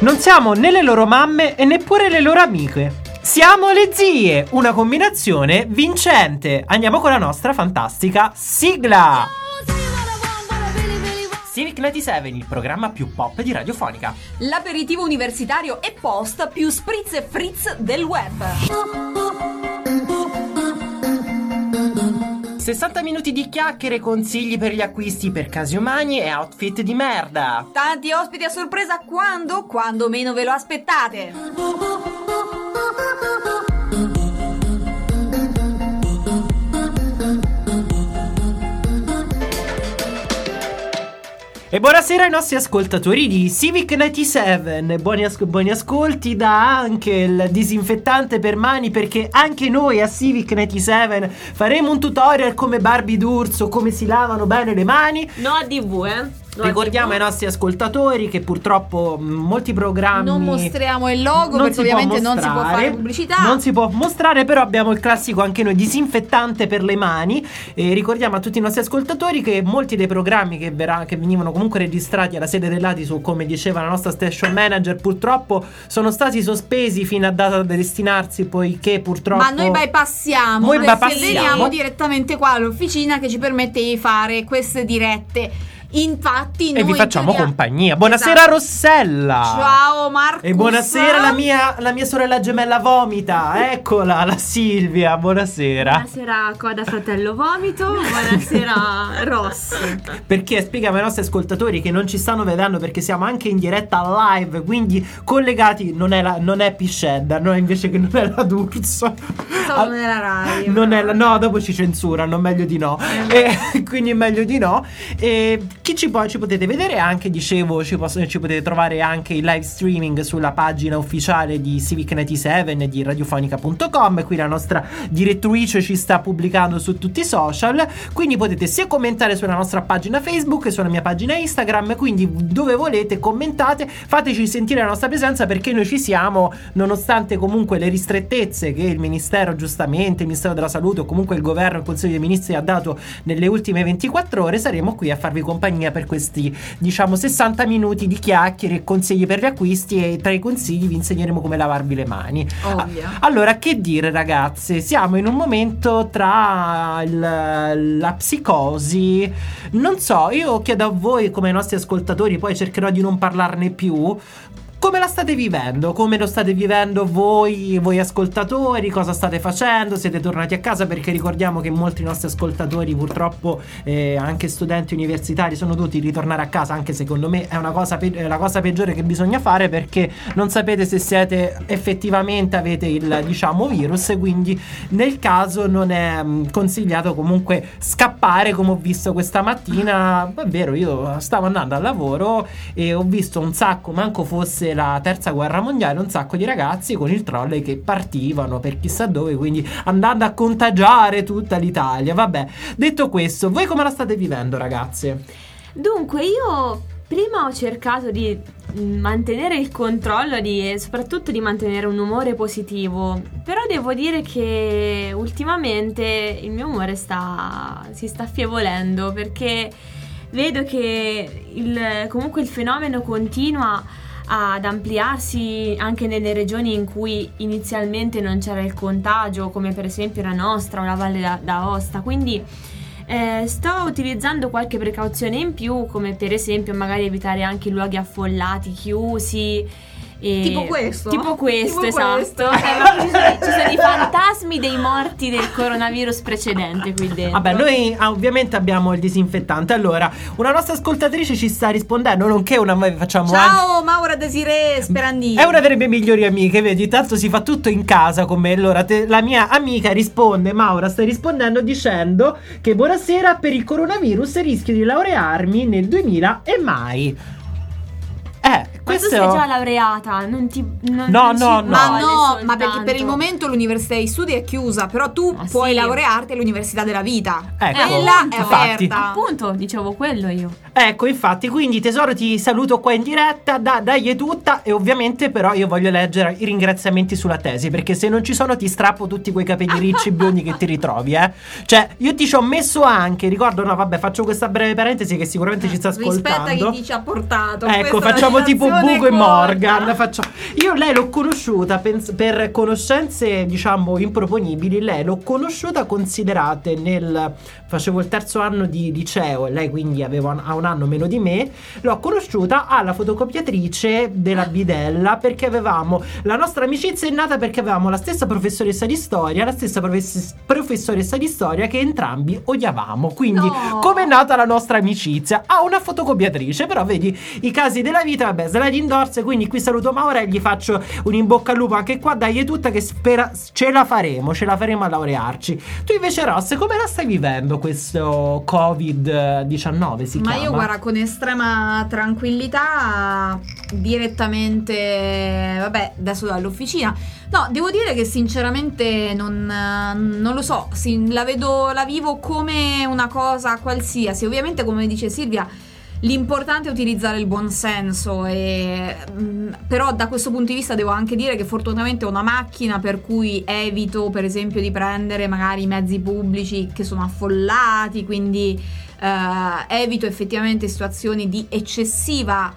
Non siamo né le loro mamme e neppure le loro amiche. Siamo le zie, una combinazione vincente. Andiamo con la nostra fantastica sigla. Civic 97, il programma più pop di Radiofonica. L'aperitivo universitario e post più spritz e fritz del web. 60 minuti di chiacchiere, consigli per gli acquisti per casi umani e outfit di merda. Tanti ospiti a sorpresa quando? Quando meno ve lo aspettate. E buonasera ai nostri ascoltatori di Civic 97. Buoni ascolti da anche il disinfettante per mani, perché anche noi a Civic 97 faremo un tutorial come Barbie d'Urso, come si lavano bene le mani. No a DV, Ricordiamo ai nostri ascoltatori che purtroppo molti programmi non mostriamo il logo perché ovviamente non si può fare pubblicità. Non si può mostrare, però abbiamo il classico anche noi disinfettante per le mani. E ricordiamo a tutti i nostri ascoltatori che molti dei programmi che venivano comunque registrati alla sede dell'Atisu, come diceva la nostra station manager, purtroppo sono stati sospesi fino a data da destinarsi, poiché purtroppo. Ma noi bypassiamo. Veniamo direttamente qua all'officina che ci permette di fare queste dirette. Infatti noi e vi facciamo compagnia. Buonasera, esatto. Rossella. Ciao Marcus. E buonasera la mia sorella gemella Vomita. Eccola, la Silvia. Buonasera. Buonasera Coda Fratello Vomito. Buonasera Ross. Perché spieghiamo ai nostri ascoltatori che non ci stanno vedendo, perché siamo anche in diretta live, quindi collegati. Non è Piscedda, no, invece che non è la D'Urso. Non è la Rai. No, dopo ci censurano, meglio di no. Quindi meglio di no. E ci potete vedere anche, dicevo, ci potete trovare anche il live streaming sulla pagina ufficiale di Civic 97 e di radiofonica.com. Qui la nostra direttrice ci sta pubblicando su tutti i social, quindi potete sia commentare sulla nostra pagina Facebook che sulla mia pagina Instagram, quindi dove volete commentate, fateci sentire la nostra presenza, perché noi ci siamo, nonostante comunque le ristrettezze che il Ministero, giustamente, il Ministero della Salute o comunque il Governo, il Consiglio dei Ministri ha dato nelle ultime 24 ore. Saremo qui a farvi compagnia per questi 60 minuti di chiacchiere e consigli per gli acquisti, e tra i consigli vi insegneremo come lavarvi le mani. Allora, che dire ragazze, siamo in un momento tra la psicosi, non so, io chiedo a voi come ai nostri ascoltatori, poi cercherò di non parlarne più. Come la state vivendo? Come lo state vivendo voi ascoltatori? Cosa state facendo? Siete tornati a casa? Perché ricordiamo che molti nostri ascoltatori, purtroppo anche studenti universitari, sono dovuti ritornare a casa. Anche secondo me è la cosa peggiore che bisogna fare, perché non sapete se siete effettivamente avete il virus, quindi nel caso non è consigliato comunque scappare, come ho visto questa mattina. È vero, io stavo andando al lavoro e ho visto un sacco, manco fosse la terza guerra mondiale, un sacco di ragazzi con il trolley che partivano per chissà dove, quindi andando a contagiare tutta l'Italia. Vabbè, detto questo, voi come la state vivendo, ragazze? Dunque, io prima ho cercato di mantenere il controllo e soprattutto di mantenere un umore positivo, però devo dire che ultimamente il mio umore si sta affievolendo, perché vedo che comunque il fenomeno continua ad ampliarsi anche nelle regioni in cui inizialmente non c'era il contagio, come per esempio la nostra o la Valle d'Aosta. Quindi sto utilizzando qualche precauzione in più, come per esempio magari evitare anche luoghi affollati, chiusi. Tipo questo, esatto. Ci sono i fantasmi dei morti del coronavirus precedente qui dentro. Vabbè, noi ovviamente abbiamo il disinfettante. Allora, una nostra ascoltatrice ci sta rispondendo, nonché facciamo ciao anche... Maura Desiree Sperandini. È una delle mie migliori amiche, vedi, tanto si fa tutto in casa con me. Allora, la mia amica risponde, Maura stai rispondendo dicendo che buonasera, per il coronavirus rischio di laurearmi nel 2000 e mai. Ma tu sei già laureata, No, ma perché per il momento l'università di studi è chiusa, però tu puoi laurearti all'università della vita. Quella è aperta. Appunto, dicevo quello io. Ecco, infatti, quindi tesoro, ti saluto qua in diretta, dai tutta, e ovviamente però io voglio leggere i ringraziamenti sulla tesi, perché se non ci sono ti strappo tutti quei capelli ricci biondi che ti ritrovi, Cioè, io ti ci ho messo anche, ricordo, faccio questa breve parentesi che sicuramente ci sta ascoltando. Rispetta chi ti ci ha portato. Ecco, facciamo tipo Bugo e Morgan. Io lei l'ho conosciuta per conoscenze, diciamo, improponibili. Lei l'ho conosciuta, considerate, facevo il terzo anno di liceo e lei quindi ha un anno meno di me. L'ho conosciuta alla fotocopiatrice della Bidella, perché la nostra amicizia è nata perché avevamo la stessa professoressa di storia, che entrambi odiavamo. Quindi come è nata la nostra amicizia? Ha una fotocopiatrice, però vedi i casi della vita, vabbè, slide indoors. Quindi qui saluto Maura e gli faccio un in bocca al lupo anche qua, dai tutta, che ce la faremo a laurearci. Tu invece, Ross, come la stai vivendo questo Covid-19 si chiama? Ma io guarda, con estrema tranquillità, direttamente, vabbè, adesso dall'officina. No, devo dire che sinceramente non lo so, la vivo come una cosa qualsiasi. Ovviamente, come dice Silvia, l'importante è utilizzare il buon senso, però da questo punto di vista devo anche dire che fortunatamente ho una macchina, per cui evito per esempio di prendere magari i mezzi pubblici che sono affollati, quindi evito effettivamente situazioni di eccessiva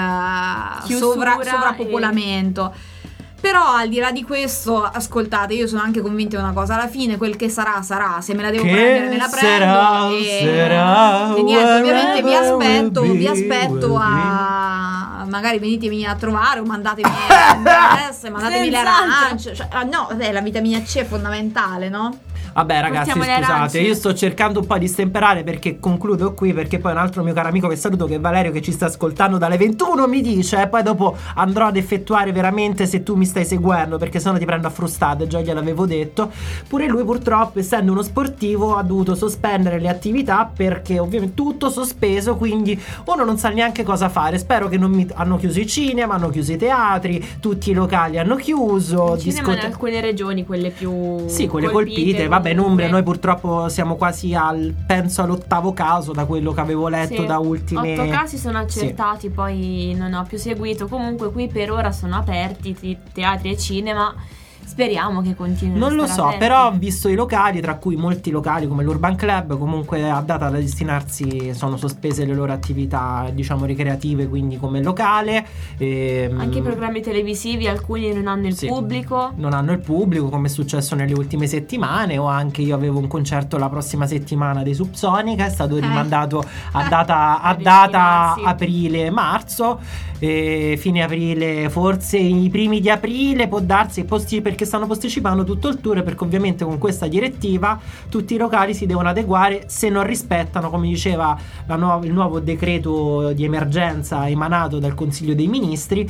sovrappopolamento. Però al di là di questo, ascoltate, io sono anche convinta di una cosa: alla fine quel che sarà, se me la devo prendere me la prendo, e niente, ovviamente vi aspetto a magari venitemi a trovare o mandatemi mandatemi le arance, la vitamina C è fondamentale, no? Vabbè ragazzi, scusate, io sto cercando un po' di stemperare, perché concludo qui, perché poi un altro mio caro amico che saluto, che è Valerio, che ci sta ascoltando dalle 21, mi dice, e poi dopo andrò ad effettuare veramente, se tu mi stai seguendo, perché sennò ti prendo a frustate, già gliel'avevo detto. Pure lui purtroppo, essendo uno sportivo, ha dovuto sospendere le attività, perché ovviamente tutto sospeso, quindi uno non sa neanche cosa fare. Spero che hanno chiuso i cinema, hanno chiuso i teatri, tutti i locali hanno chiuso, il cinema in alcune regioni, quelle più quelle colpite. Vabbè, in Umbria noi purtroppo siamo quasi penso all'8° caso, da quello che avevo letto, da ultime 8 casi sono accertati, poi non ho più seguito. Comunque qui per ora sono aperti teatri e cinema. Speriamo che continuino. Non lo so, aperti. Però ho visto i locali, tra cui molti locali come l'Urban Club, comunque a data da destinarsi sono sospese le loro attività, diciamo, ricreative, quindi come locale. Anche i programmi televisivi, alcuni non hanno il pubblico. Non hanno il pubblico, come è successo nelle ultime settimane. O anche io avevo un concerto la prossima settimana dei Subsonica, è stato rimandato a data aprile-marzo, fine aprile, forse i primi di aprile, può darsi, perché stanno posticipando tutto il tour, perché ovviamente con questa direttiva tutti i locali si devono adeguare, se non rispettano, come diceva il nuovo decreto di emergenza emanato dal Consiglio dei Ministri,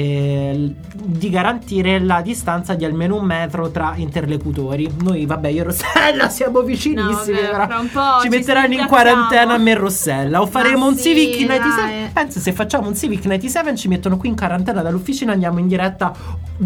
di garantire la distanza di almeno 1 metro tra interlocutori. Noi, vabbè, io e Rossella siamo vicinissimi, fra un po' ci metteranno in quarantena a me e Rossella, o faremo un Civic 97. Pensa, se facciamo un Civic 97 ci mettono qui in quarantena dall'ufficina, andiamo in diretta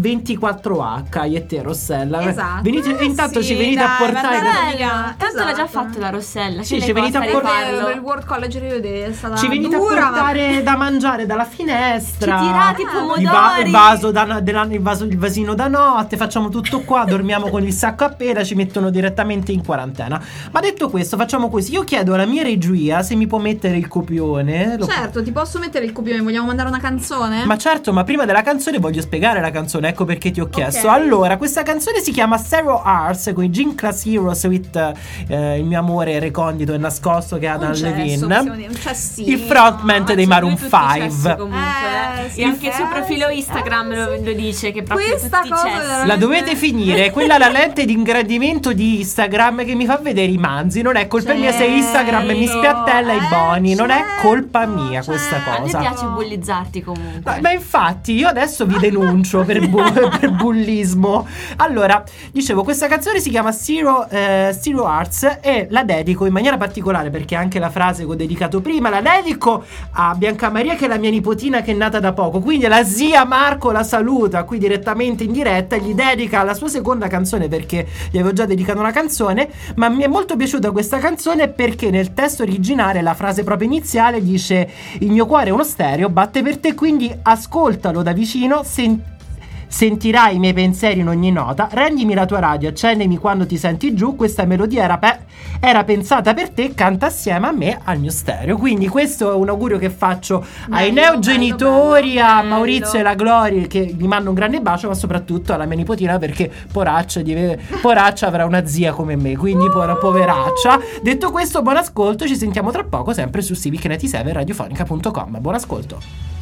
24H, io e te, Rossella. Esatto. Venite, intanto ci venite a portare. Tanto l'ha già fatto la Rossella. Sì, ci venite a portare. Il World College è stata ci venite dura, a portare da mangiare dalla finestra. Ci tirate i pomodori. Il vasino da notte. Facciamo tutto qua. Dormiamo con il sacco appena. Ci mettono direttamente in quarantena. Ma detto questo, facciamo così. Io chiedo alla mia regia se mi può mettere il copione. Certo, ti posso mettere il copione. Vogliamo mandare una canzone? Ma certo, ma prima della canzone voglio spiegare la canzone. Ecco perché ti ho chiesto. Allora, questa canzone si chiama Zero Hours con i Gym Class Heroes with il mio amore recondito e nascosto che è Adam Levine, il frontman dei Maroon 5. E anche il suo profilo Instagram lo dice, che proprio questa tutti cosa la dovete finire. Quella è la lente di ingrandimento di Instagram che mi fa vedere i manzi. Non è colpa mia se Instagram mi spiattella i boni. Non è colpa mia questa cosa. A me piace bullizzarti comunque. Ma infatti io adesso vi denuncio per bullismo. Allora, dicevo, questa canzone si chiama Zero Hearts e la dedico in maniera particolare, perché anche la frase che ho dedicato prima la dedico a Bianca Maria, che è la mia nipotina, che è nata da poco, quindi la zia Marco la saluta qui direttamente in diretta e gli dedica la sua seconda canzone, perché gli avevo già dedicato una canzone. Ma mi è molto piaciuta questa canzone perché nel testo originale la frase proprio iniziale dice: il mio cuore è uno stereo, batte per te, quindi ascoltalo da vicino, sentirai i miei pensieri in ogni nota, rendimi la tua radio, accendimi quando ti senti giù, questa melodia era pensata per te, canta assieme a me al mio stereo. Quindi questo è un augurio che faccio ai neogenitori, a Maurizio e la Gloria, che gli mando un grande bacio, ma soprattutto alla mia nipotina, perché poraccia avrà una zia come me, quindi poveraccia. Detto questo, buon ascolto, ci sentiamo tra poco sempre su Civic 97 radiofonica.com. Buon ascolto.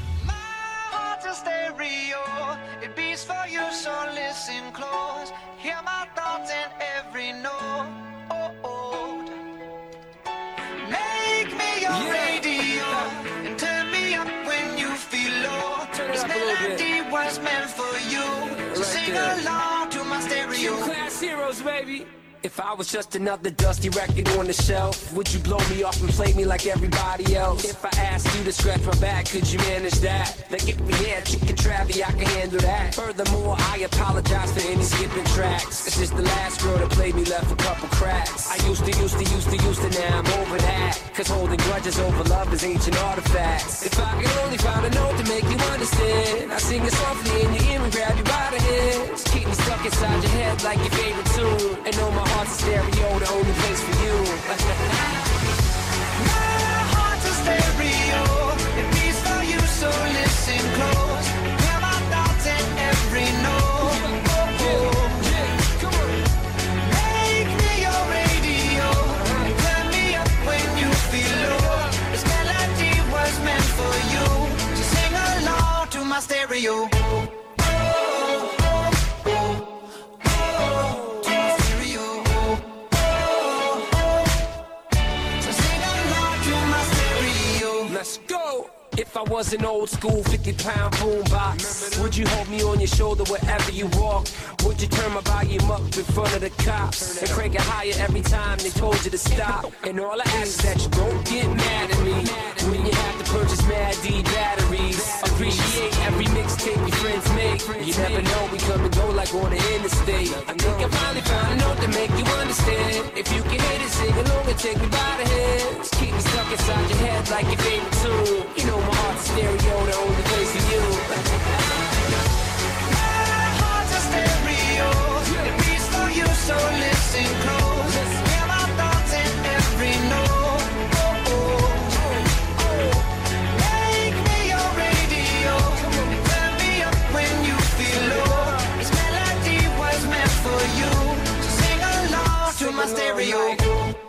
Was meant for you, so sing along to my stereo. Class heroes, baby. If I was just another dusty record on the shelf, would you blow me off and play me like everybody else? If I asked you to scratch my back, could you manage that? Like if we had chicken travy, I can handle that. Furthermore, I apologize for any skipping tracks. It's just the last girl that played me left a couple cracks. I used to, now I'm over that. Cause holding grudges over love is ancient artifacts. If I could only find a note to make you understand, I sing it softly in your ear and grab you by the hands. Keep me stuck inside your head like your favorite tune. And know my heart's a stereo, the only place for you. My heart's a stereo, it beats for you, so listen close. Hear my thoughts in every note. Make me your radio, turn me up when you feel low. This melody was meant for you, so sing along to my stereo. If I was an old school 50-pound boombox, would you hold me on your shoulder wherever you walk? Would you turn my volume up in front of the cops and crank it higher every time they told you to stop? And all I ask is that you don't get mad at me when you have to purchase Mad D batteries. Appreciate every mixtape your friends make. You never know, we come and go like on the interstate. I think I finally found a note to make you understand. If you can hit it, sing along and take me by the hands. Keep me stuck inside your head like your favorite tune. You know my heart's a stereo, the only place for you. My heart's a stereo, it beats for you, so listen close. Hear my thoughts in every note. Make me your radio, turn me up when you feel low. This melody was meant for you, so sing along to my stereo.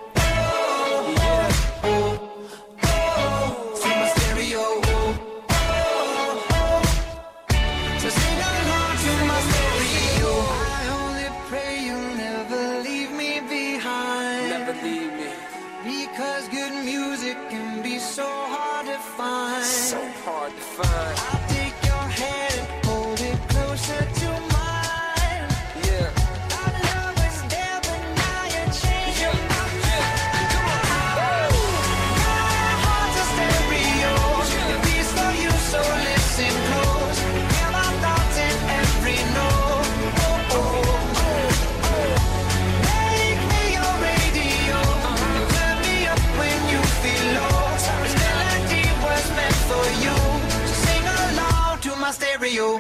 Stereo.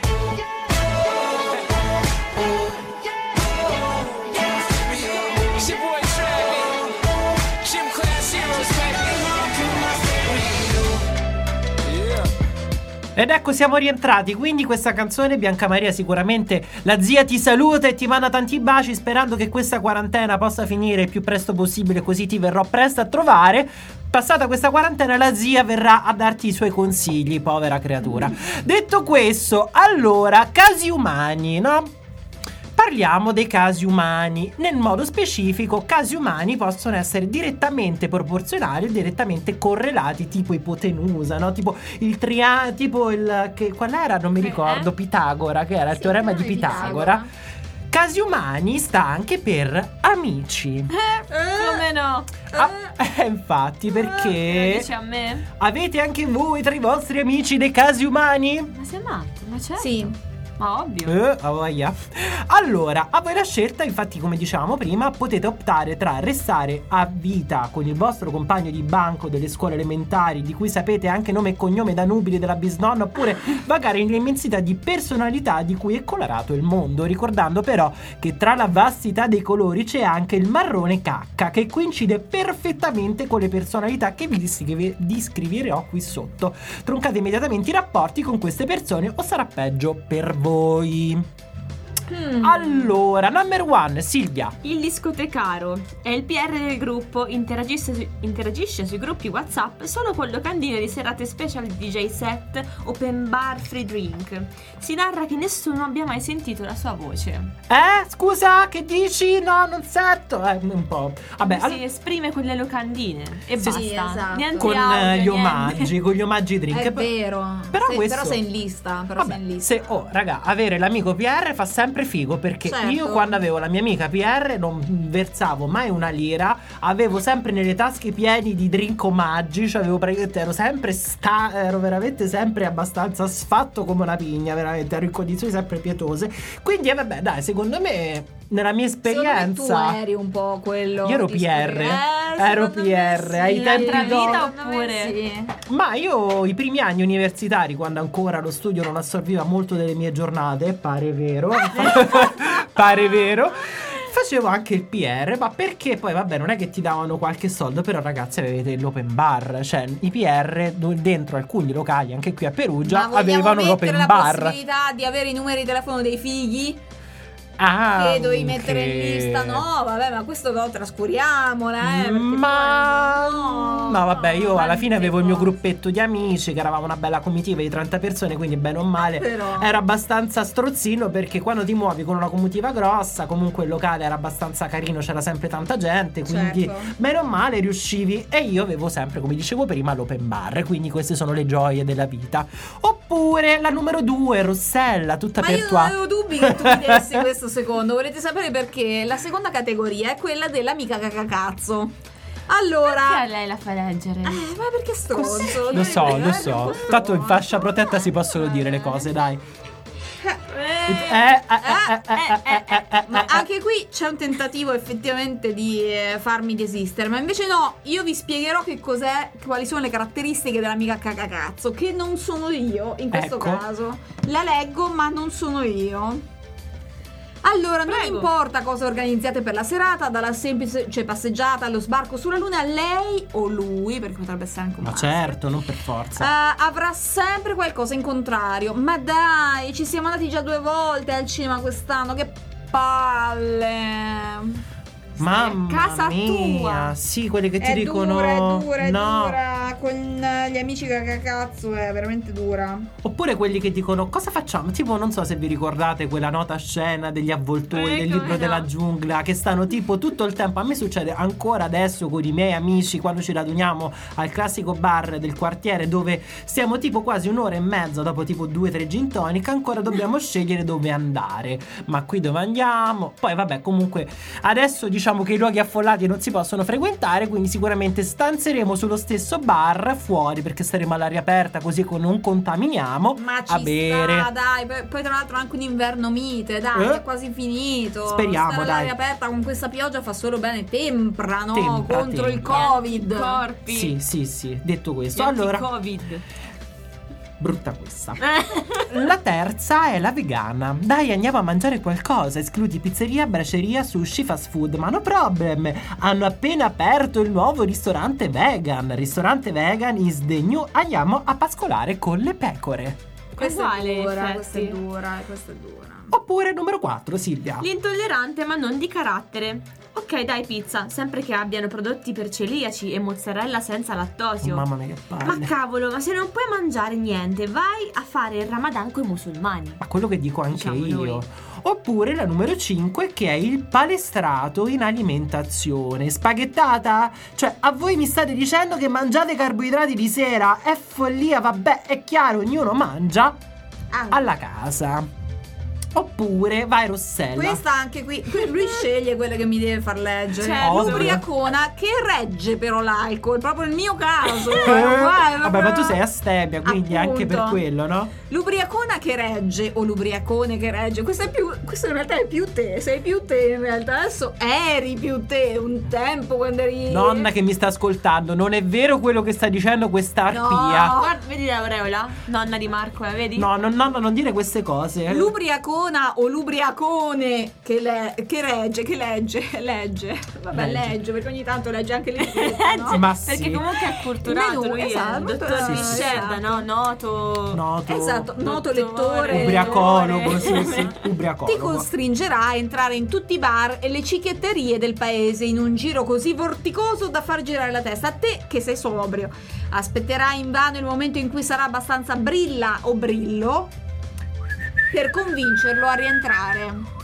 Ed ecco, siamo rientrati. Quindi questa canzone, Bianca Maria, sicuramente la zia ti saluta e ti manda tanti baci, sperando che questa quarantena possa finire il più presto possibile, così ti verrò presto a trovare. Passata questa quarantena la zia verrà a darti i suoi consigli, povera creatura. Detto questo, allora, casi umani, no? Parliamo dei casi umani. Nel modo specifico, casi umani possono essere direttamente proporzionali o direttamente correlati, tipo ipotenusa, no? Tipo il qual era? Non mi ricordo. Pitagora, che era il teorema di Pitagora. Casi umani sta anche per amici. Come no? Infatti, perché Lo dici a me? avete anche voi tra i vostri amici dei casi umani? Ma sei matto? Ma c'è? Sì. Ma ovvio. Voglia. Allora, a voi la scelta, infatti, come dicevamo prima, potete optare tra restare a vita con il vostro compagno di banco delle scuole elementari, di cui sapete anche nome e cognome da nubili della bisnonna, oppure vagare nell'immensità di personalità di cui è colorato il mondo, ricordando però che tra la vastità dei colori c'è anche il marrone cacca, che coincide perfettamente con le personalità che vi descriverò qui sotto. Troncate immediatamente i rapporti con queste persone o sarà peggio per voi. Allora, number one, Silvia. Il discotecaro è il PR del gruppo, interagisce sui gruppi WhatsApp solo con locandine di serate special DJ set, open bar, free drink. Si narra che nessuno abbia mai sentito la sua voce. Scusa, che dici? No, non sento. Un po'. Vabbè, Si esprime con le locandine e Sì, basta. esatto. Niente con audio, gli niente. omaggi, con gli omaggi drink. È vero. Però questo- Però sei in lista. Vabbè, raga, avere l'amico PR fa sempre figo, perché Certo. io quando avevo la mia amica PR non versavo mai una lira, avevo sempre nelle tasche pieni di drink omaggi, cioè avevo praticamente, ero veramente sempre abbastanza sfatto come una pigna, veramente, ero in condizioni sempre pietose. Quindi vabbè, dai, secondo me nella mia esperienza tu eri un po' quello. io ero di PR, scoprire. ero Secondo me PR, sì. ai tempi Nell'altra vita d'oro. Secondo me oppure sì. Ma io i primi anni universitari, quando ancora lo studio non assorbiva molto delle mie giornate, pare vero, pare vero, facevo anche il PR, ma perché poi vabbè non è che ti davano qualche soldo, però ragazzi avevete l'open bar, cioè i PR dentro alcuni locali, anche qui a Perugia, Ma vogliamo avevano mettere l'open la bar. possibilità di avere i numeri di telefono dei figli? Ah, Che dovevi mettere in lista? No, vabbè, ma questo lo trascuriamola, perché Ma poi no, no, vabbè, io no, alla fine avevo il mio cose. gruppetto di amici, che eravamo una bella comitiva di 30 persone, quindi bene o male Però. ero abbastanza strozzino, perché quando ti muovi con una comitiva grossa, comunque il locale era abbastanza carino, c'era sempre tanta gente, quindi Certo. bene o male riuscivi. E io avevo sempre, come dicevo prima, l'open bar, quindi queste sono le gioie della vita. Oppure la numero 2, Rossella, tutta Ma per io non tua. avevo dubbi che tu mi dessi questo secondo. Volete sapere perché? La seconda categoria è quella dell'amica cacacazzo. Allora, perché a lei la fa leggere? ma perché stronzo? Lo so. Tanto in fascia protetta si possono dire le cose, dai. Ma anche qui c'è un tentativo effettivamente di farmi desistere. Ma invece no, io vi spiegherò che cos'è, quali sono le caratteristiche dell'amica cacacazzo, che non sono io in questo Ecco. caso. La leggo, ma non sono io. Allora, non Prego. importa cosa organizziate per la serata, dalla semplice passeggiata allo sbarco sulla luna, lei o lui, perché potrebbe essere anche un Ma maschio, certo, non per forza. avrà sempre qualcosa in contrario. Ma dai, ci siamo andati già 2 volte al cinema quest'anno, che palle. Mamma casa mia, tua. sì, quelli che ti È dicono è no. dura, con gli amici cacacazzo è veramente dura. Oppure quelli che dicono cosa facciamo? Tipo, non so se vi ricordate quella nota scena degli avvoltoi del libro no. della giungla, che stanno tipo tutto il tempo. A me succede ancora adesso con i miei amici quando ci raduniamo al classico bar del quartiere, dove stiamo tipo quasi 1 ora e mezza dopo tipo 2-3 gin tonic, ancora dobbiamo scegliere dove andare. Ma qui dove andiamo? Poi vabbè, comunque adesso diciamo che i luoghi affollati non si possono frequentare, quindi sicuramente stanzeremo sullo stesso bar fuori, perché staremo all'aria aperta, così che non contaminiamo, Ma ci a bere. sta, dai. Poi tra l'altro anche un inverno mite, dai, è quasi finito. Speriamo, Stare dai. all'aria aperta con questa pioggia fa solo bene, tempra, no? Tempra, Contro il tempra. Covid. Corpi. Sì, detto questo, Gli allora anti-Covid. brutta questa. La terza è la vegana. Dai, andiamo a mangiare qualcosa. Escludi pizzeria, braceria, sushi, fast food. Ma no problem. Hanno appena aperto il nuovo ristorante vegan. Ristorante vegan is the new. Andiamo a pascolare con le pecore. Questa Uguale, è dura, infatti. questa è dura, questa è dura. Oppure numero 4, Silvia. L'intollerante ma non di carattere. Ok, dai, pizza, sempre che abbiano prodotti per celiaci e mozzarella senza lattosio. Mamma mia, che Ma palle. cavolo, ma se non puoi mangiare niente, vai a fare il Ramadan coi musulmani. Ma quello che dico anche Diciamo io. noi. Oppure la numero 5, che è il palestrato in alimentazione. Spaghettata? Cioè, a voi mi state dicendo che mangiate carboidrati di sera? È follia, vabbè, è chiaro, ognuno mangia alla casa. Oppure vai Rossella. Questa anche qui lui sceglie quelle che mi deve far leggere. Certo. L'ubriacona che regge però l'alcol, proprio il mio caso. Vabbè, ma tu sei astemia, quindi Appunto. anche per quello, no? L'ubriacona che regge o l'ubriacone che regge, questo in realtà è più te, sei più te in realtà, adesso eri più te un tempo quando eri... Nonna che mi sta ascoltando, non è vero quello che sta dicendo questa arpia. No. Guarda, vedi l'aureola? Nonna di Marco, vedi? No, nonna, non dire queste cose. L'ubriacona o l'ubriacone che legge. Vabbè, legge, perché ogni tanto legge anche le no? Ma sì. Perché comunque è acculturato, Menù, lui esatto, è il dottor sì, Biscenda, esatto. no? Noto. Esatto, noto Dottore. lettore. Ubriacologo, sì, Ti ubriacologo. costringerà a entrare in tutti i bar e le cicchietterie del paese in un giro così vorticoso da far girare la testa. A te che sei sobrio. Aspetterai invano il momento in cui sarà abbastanza brilla o brillo per convincerlo a rientrare.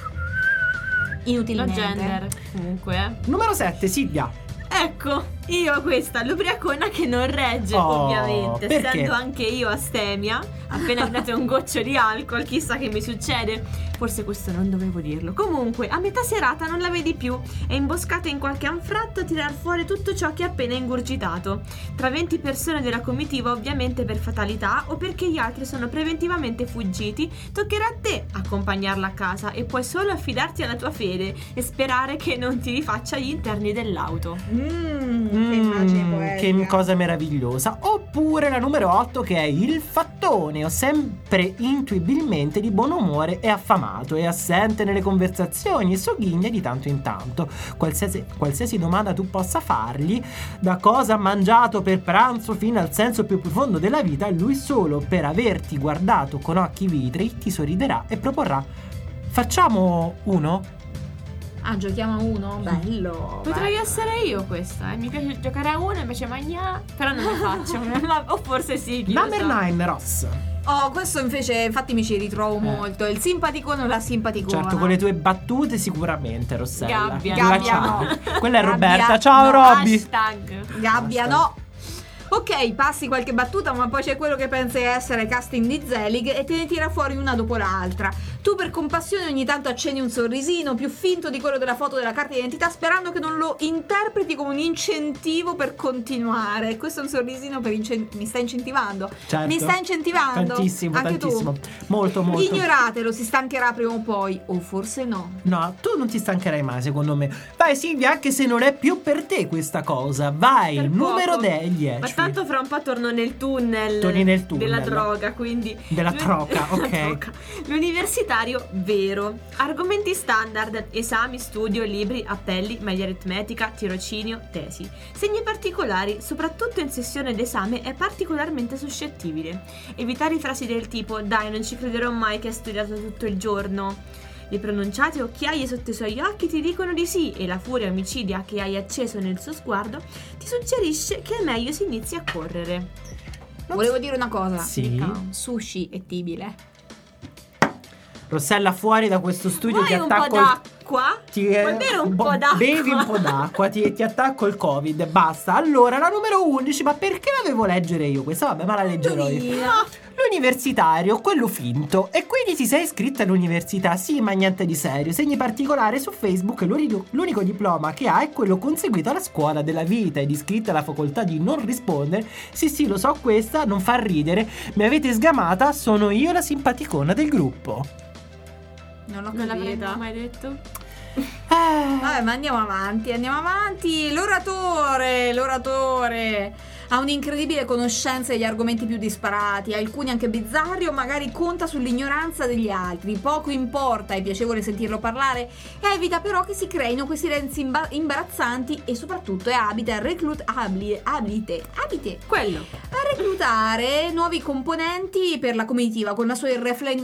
Lo Inutilmente. gender, comunque. Numero 7, Silvia. Ecco, io questa, l'ubriacona che non regge, Oh, ovviamente. perché? Essendo anche io astemia, appena date un goccio di alcol, chissà che mi succede. Forse questo non dovevo dirlo. Comunque, a metà serata non la vedi più. È imboscata in qualche anfratto a tirar fuori tutto ciò che ha appena ingurgitato. Tra 20 persone della comitiva, ovviamente per fatalità o perché gli altri sono preventivamente fuggiti, toccherà a te accompagnarla a casa e puoi solo affidarti alla tua fede e sperare che non ti rifaccia gli interni dell'auto. Che immagine poetica. Che cosa meravigliosa. Oppure la numero 8, che è il fattone, o sempre intuibilmente di buon umore e affamato, è assente nelle conversazioni e sogghigna di tanto in tanto. Qualsiasi domanda tu possa fargli, da cosa ha mangiato per pranzo fino al senso più profondo della vita, lui solo per averti guardato con occhi vitrei ti sorriderà e proporrà: facciamo uno? Ah, giochiamo a uno? Bello. Potrei essere io questa, Mi piace giocare a uno invece magna, però non lo faccio. O forse sì, chi lo Number sa. 9, Ross. Oh, questo invece, infatti mi ci ritrovo molto. Il simpaticone o la simpaticona. Certo, con le tue battute sicuramente, Rossella. Gabbia. Quella Gabbia ciao. no. Quella è Gabbia Roberta. Ciao no. Robby. Hashtag. Gabbia, no. Ok, passi qualche battuta, ma poi c'è quello che pensa essere casting di Zelig e te ne tira fuori una dopo l'altra. Tu per compassione ogni tanto accendi un sorrisino più finto di quello della foto della carta d'identità, sperando che non lo interpreti come un incentivo per continuare. Questo è un sorrisino per mi sta incentivando. Certo. Mi sta incentivando. Tantissimo, Anche tantissimo. tu. Molto. Ignoratelo, si stancherà prima o poi. O forse no. No, tu non ti stancherai mai, secondo me. Vai Silvia, anche se non è più per te questa cosa. Vai, Per numero poco. 10. Ma tanto fra un po' torno nel tunnel. Torni nel tunnel. Della droga, quindi. Della troca, La ok. troca. L'universitario vero. Argomenti standard: esami, studio, libri, appelli, maglia aritmetica, tirocinio, tesi. Segni particolari: soprattutto in sessione d'esame è particolarmente suscettibile. Evitare frasi del tipo: dai, non ci crederò mai che hai studiato tutto il giorno. Le pronunciate occhiaie sotto i suoi occhi ti dicono di sì e la furia omicidia che hai acceso nel suo sguardo ti suggerisce che è meglio si inizi a correre. Volevo dire una cosa. Sì. Dica, sushi è tibile. Rossella, fuori da questo studio Vuoi ti un po' attacco d'acqua? Ti Vuoi bere un po' d'acqua? Bevi un po' d'acqua, ti attacco il Covid, basta. Allora, la numero 11, ma perché la devo leggere io questa? Vabbè, ma la leggerò io. L'universitario, quello finto. E quindi ti sei iscritta all'università? Sì, ma niente di serio. Segni particolare su Facebook, l'unico diploma che ha è quello conseguito alla scuola della vita ed iscritta alla facoltà di non rispondere. Sì, lo so, questa non fa ridere. Mi avete sgamata, sono io la simpaticona del gruppo. Non l'ho Non l'avrei capita. mai detto. Vabbè, ma andiamo avanti. L'oratore ha un'incredibile conoscenza degli argomenti più disparati, alcuni anche bizzarri o magari conta sull'ignoranza degli altri. Poco importa, è piacevole sentirlo parlare, evita però che si creino quei silenzi imbarazzanti e soprattutto è abile a reclutare nuovi componenti per la comitiva con la sua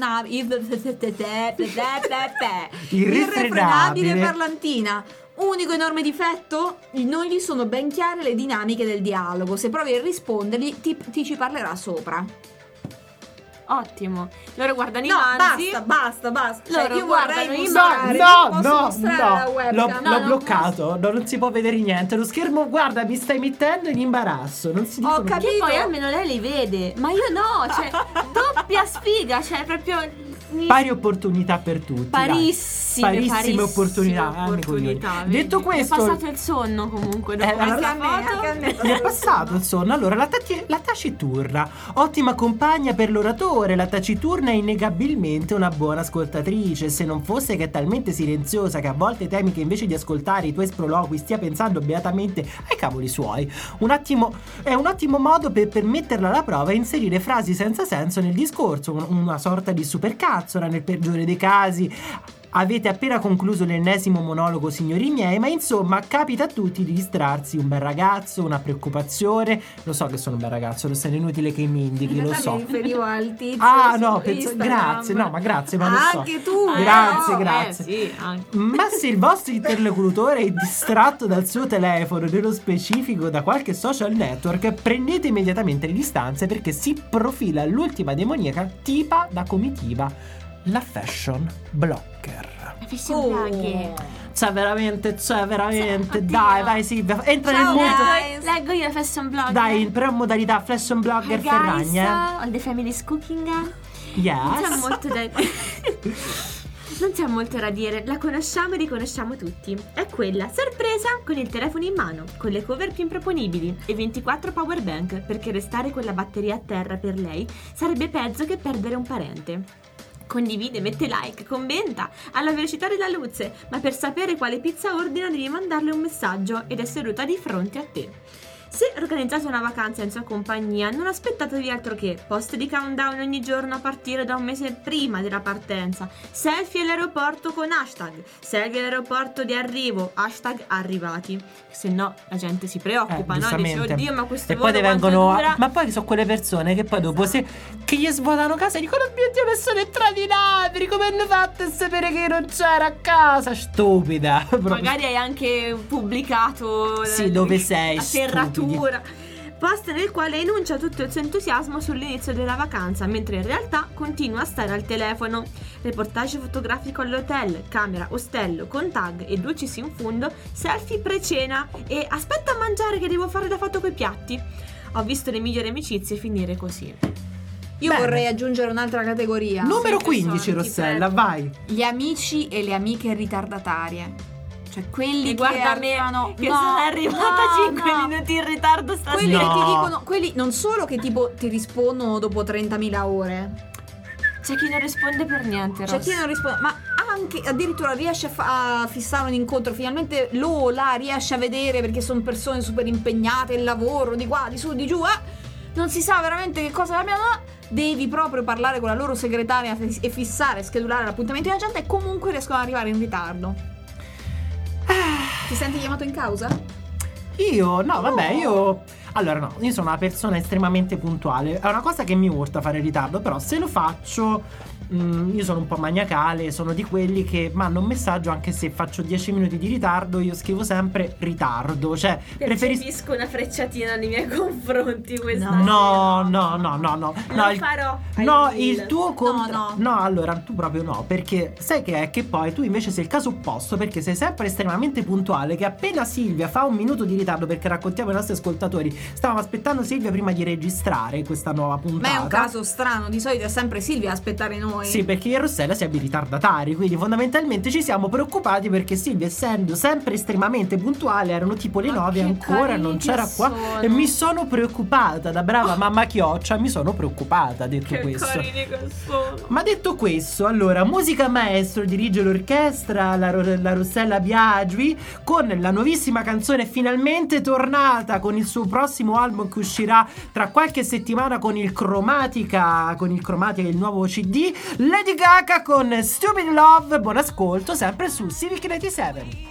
irrefrenabile parlantina. Unico enorme difetto? Non gli sono ben chiare le dinamiche del dialogo. Se provi a rispondergli, ti ci parlerà sopra. Ottimo. Loro guardano i No, manzi. basta. Loro Cioè, io guardano vorrei i mostrare. No, posso mostrare la webcam? l'ho bloccato, non si può vedere niente. Lo schermo, guarda, mi stai mettendo in imbarazzo. Non si dicono Che poi almeno lei li vede. Ma io no, cioè doppia sfiga, cioè proprio Pari opportunità per tutti. Parissime opportunità. Detto questo, è passato il sonno comunque. Anche a me. mi è passato il sonno. Allora, la taciturna, ottima compagna per l'oratore. La taciturna è innegabilmente una buona ascoltatrice. Se non fosse che è talmente silenziosa che a volte temi che invece di ascoltare i tuoi sproloqui stia pensando beatamente ai cavoli suoi. È un ottimo modo per metterla alla prova e inserire frasi senza senso nel discorso, una sorta di supercazzola nel peggiore dei casi. Avete appena concluso l'ennesimo monologo, signori miei, ma insomma capita a tutti di distrarsi. Un bel ragazzo, una preoccupazione. Lo so che sono un bel ragazzo, lo è inutile che mi indichi, lo so. Mi riferivo al tizio. No, grazie, ma lo so. Anche tu. Grazie. Sì, anche. Ma se il vostro interlocutore è distratto dal suo telefono, nello specifico da qualche social network, prendete immediatamente le distanze, perché si profila l'ultima demoniaca tipa da comitiva, la fashion blogger. C'è veramente. Dai, vai Silvia, entra nel mondo. Leggo io la fashion blogger. Dai, però in modalità fashion blogger Ferragna. All the family cooking. Yes. Non c'è molto da dire, la conosciamo e riconosciamo tutti. È quella sorpresa con il telefono in mano, con le cover più improponibili e 24 power bank, perché restare con la batteria a terra per lei sarebbe peggio che perdere un parente. Condivide, mette like, commenta alla velocità della luce, ma per sapere quale pizza ordina devi mandarle un messaggio ed è seduta di fronte a te. Se organizzate una vacanza in sua compagnia, non aspettatevi altro che post di countdown ogni giorno a partire da un mese prima della partenza, selfie all'aeroporto con hashtag, selfie all'aeroporto di arrivo, hashtag arrivati. Se no la gente si preoccupa, no? Dice, oddio, ma questo volo poi quanto dura? Ma poi sono quelle persone che poi dopo che gli svuotano casa e dicono, mio Dio, mi sono entrati i ladri, come hanno fatto a sapere che non c'era a casa? Stupida. Magari hai anche pubblicato dove sei, la serratura. Post nel quale enuncia tutto il suo entusiasmo sull'inizio della vacanza, mentre in realtà continua a stare al telefono. Reportage fotografico all'hotel, camera, ostello, con tag e ducis in fondo, selfie pre-cena e aspetta a mangiare che devo fare da foto coi piatti. Ho visto le migliori amicizie finire così. Io vorrei aggiungere un'altra categoria. Numero 15, Rossella, vai. Gli amici e le amiche ritardatarie. Cioè quelli che arrivano che sono arrivata 5 minuti in ritardo stasera. Quelli che ti dicono, quelli non solo che tipo ti rispondono dopo 30.000 ore. C'è chi non risponde per niente, C'è chi non risponde, ma anche addirittura riesce a fissare un incontro. Finalmente la riesce a vedere, perché sono persone super impegnate, il lavoro di qua, di su, di giù, non si sa veramente che cosa abbiano. Devi proprio parlare con la loro segretaria e fissare, schedulare l'appuntamento della gente, e comunque riescono ad arrivare in ritardo. Ti senti chiamato in causa? Io? No, vabbè, Allora no, io sono una persona estremamente puntuale. È una cosa che mi urta fare ritardo, però se lo faccio io sono un po' maniacale. Sono di quelli che mando un messaggio anche se faccio 10 minuti di ritardo. Io scrivo sempre ritardo. Cioè preferisco una frecciatina nei miei confronti questa No, farò. No, il tuo No, allora tu proprio no. Perché sai che è che poi tu invece sei il caso opposto, perché sei sempre estremamente puntuale. Che appena Silvia fa un minuto di ritardo, perché raccontiamo ai nostri ascoltatori, stavamo aspettando Silvia prima di registrare questa nuova puntata. Ma è un caso strano, di solito è sempre Silvia a aspettare noi. Sì, perché io e Rossella siamo i ritardatari, quindi fondamentalmente ci siamo preoccupati perché Silvia, essendo sempre estremamente puntuale, erano tipo le 9 ancora non c'era qua sono. E mi sono preoccupata, da brava mamma chioccia, mi sono preoccupata, detto che questo. Carini che sono. Ma detto questo, allora, musica maestro, dirige l'orchestra la Rossella Biaggi con la nuovissima canzone finalmente tornata con il suo prossimo album che uscirà tra qualche settimana con il Chromatica, il nuovo CD. Lady Gaga con Stupid Love. Buon ascolto sempre su Civic 97.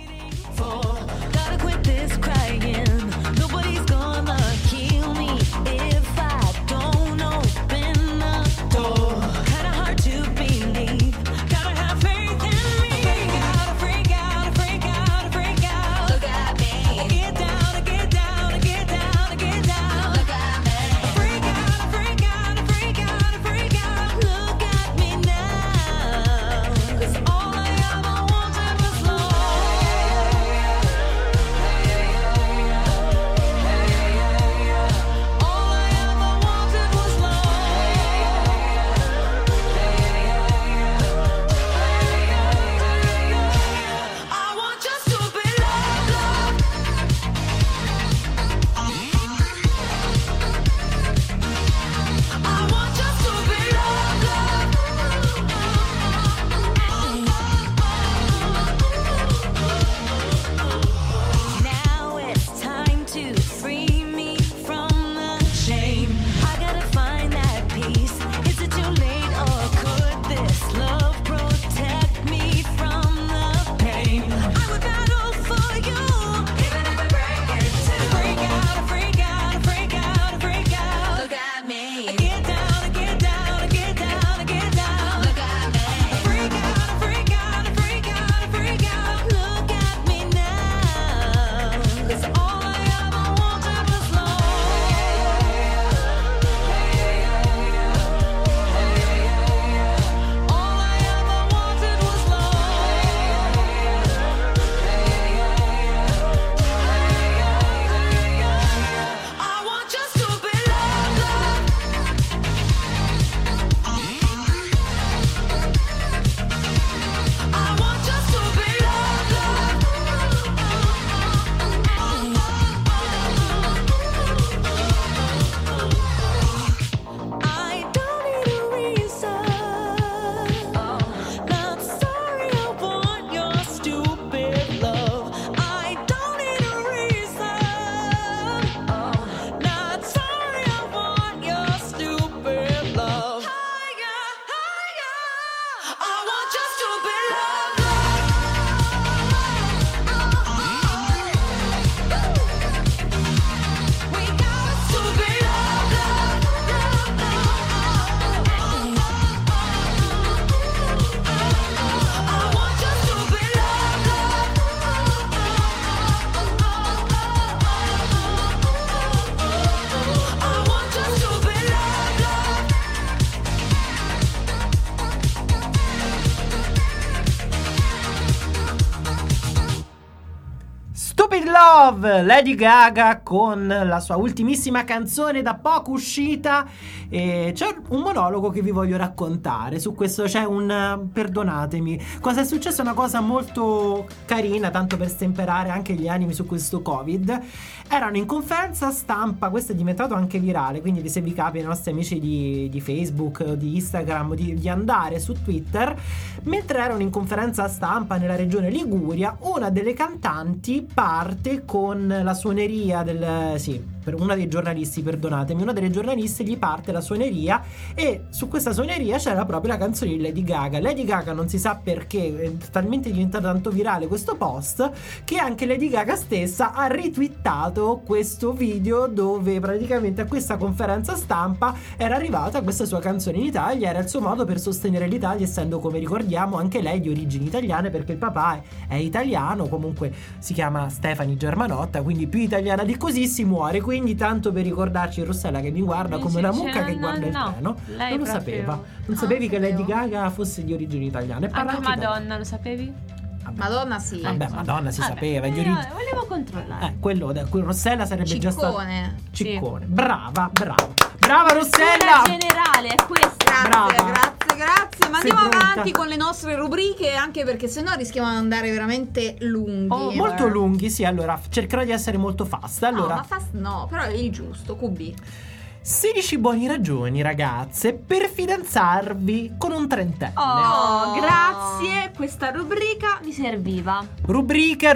Love, Lady Gaga con la sua ultimissima canzone da poco uscita. E c'è un monologo che vi voglio raccontare su questo. C'è perdonatemi, cosa è successo? Una cosa molto carina, tanto per stemperare anche gli animi su questo Covid. Erano in conferenza stampa, questo è diventato anche virale, quindi se vi capita ai nostri amici di Facebook o di Instagram di andare su Twitter, mentre erano in conferenza stampa nella regione Liguria, una delle cantanti parte con la suoneria per una dei giornalisti, perdonatemi, una delle giornaliste gli parte la suoneria, e su questa suoneria c'era proprio la canzone di Lady Gaga. Lady Gaga, non si sa perché, è talmente diventato tanto virale questo post che anche Lady Gaga stessa ha retweetato questo video dove praticamente a questa conferenza stampa era arrivata questa sua canzone in Italia. Era il suo modo per sostenere l'Italia, essendo, come ricordiamo, anche lei di origini italiane, perché il papà è italiano, comunque si chiama Stefani Germanotta, quindi più italiana di così si muore. Quindi tanto per ricordarci, Rossella che mi guarda come una mucca che guarda il treno, non lo sapeva. Non sapevi che Lady Gaga fosse di origini italiane? Anche Madonna, lo sapevi? Madonna sì. Vabbè, Madonna si sapeva. Volevo controllare. Quello Rossella sarebbe già stato Ciccone. Sì. Brava Rossella. Generale è questa. Grazie. Ma Sei andiamo pronta? avanti con le nostre rubriche, anche perché sennò rischiamo di andare veramente lunghi. Molto lunghi, sì. Allora cercherò di essere molto fast. Allora, No, ma fast no, però è il giusto. QB. 16 buone ragioni, ragazze, per fidanzarvi con un trentenne. Grazie, questa rubrica mi serviva. Rubrica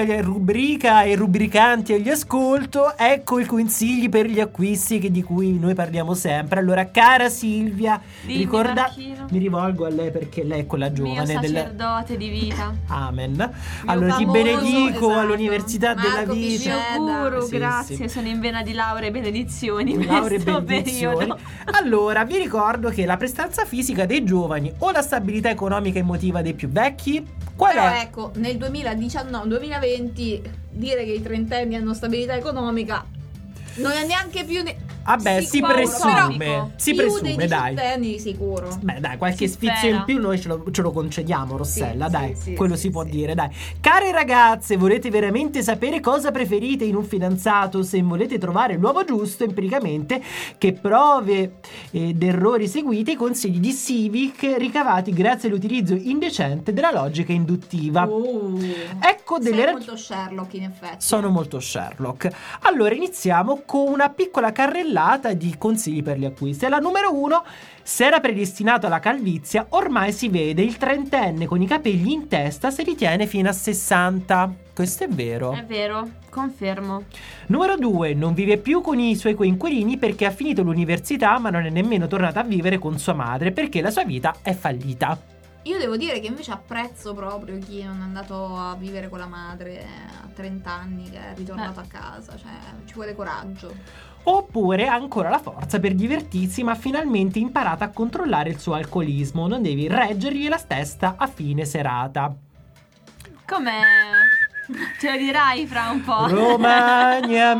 e rubricanti agli ascolto. Ecco i consigli per gli acquisti di cui noi parliamo sempre. Allora, cara Silvia, Dimmi, Marchino. mi rivolgo a lei perché lei è quella giovane Mio sacerdote di vita. Amen. Allora ti famoso, benedico esatto, all'università Marco della vita. Piscetta. Auguro, Sì, grazie, sì. sono in vena di laurea e benedizioni in Lauree e questo benedizioni. periodo. Allora, vi ricordo che la prestanza fisica dei giovani o la stabilità economica e emotiva dei più vecchi, qual Però è? ecco, nel 2019-2020 dire che i trentenni hanno stabilità economica non è neanche più Vabbè, si sicuro, presume. però Si più presume, dei dai. diciottenni sicuro. Beh, dai, qualche Si sfizio spera. in più noi ce lo concediamo, Rossella, Sì, dai. sì, quello sì, si può sì. dire, dai. Care ragazze, volete veramente sapere cosa preferite in un fidanzato? Se volete trovare l'uomo giusto empiricamente, che prove ed errori seguite, i consigli di Civic ricavati grazie all'utilizzo indecente della logica induttiva. Ecco delle Sei ragioni. molto Sherlock in effetti. Sono molto Sherlock. Allora iniziamo con una piccola carrellata di consigli per gli acquisti. La numero 1: se era predestinato alla calvizia, ormai si vede. Il trentenne con i capelli in testa se li tiene fino a 60. Questo è vero. È vero, confermo. Numero 2: non vive più con i suoi coinquilini perché ha finito l'università, ma non è nemmeno tornata a vivere con sua madre perché la sua vita è fallita. Io devo dire che invece apprezzo proprio chi non è andato a vivere con la madre a 30 anni, che è ritornato a casa, cioè ci vuole coraggio. Oppure ha ancora la forza per divertirsi, ma ha finalmente imparato a controllare il suo alcolismo. Non devi reggergli la testa a fine serata. Com'è? Ce lo dirai fra un po'. Romagna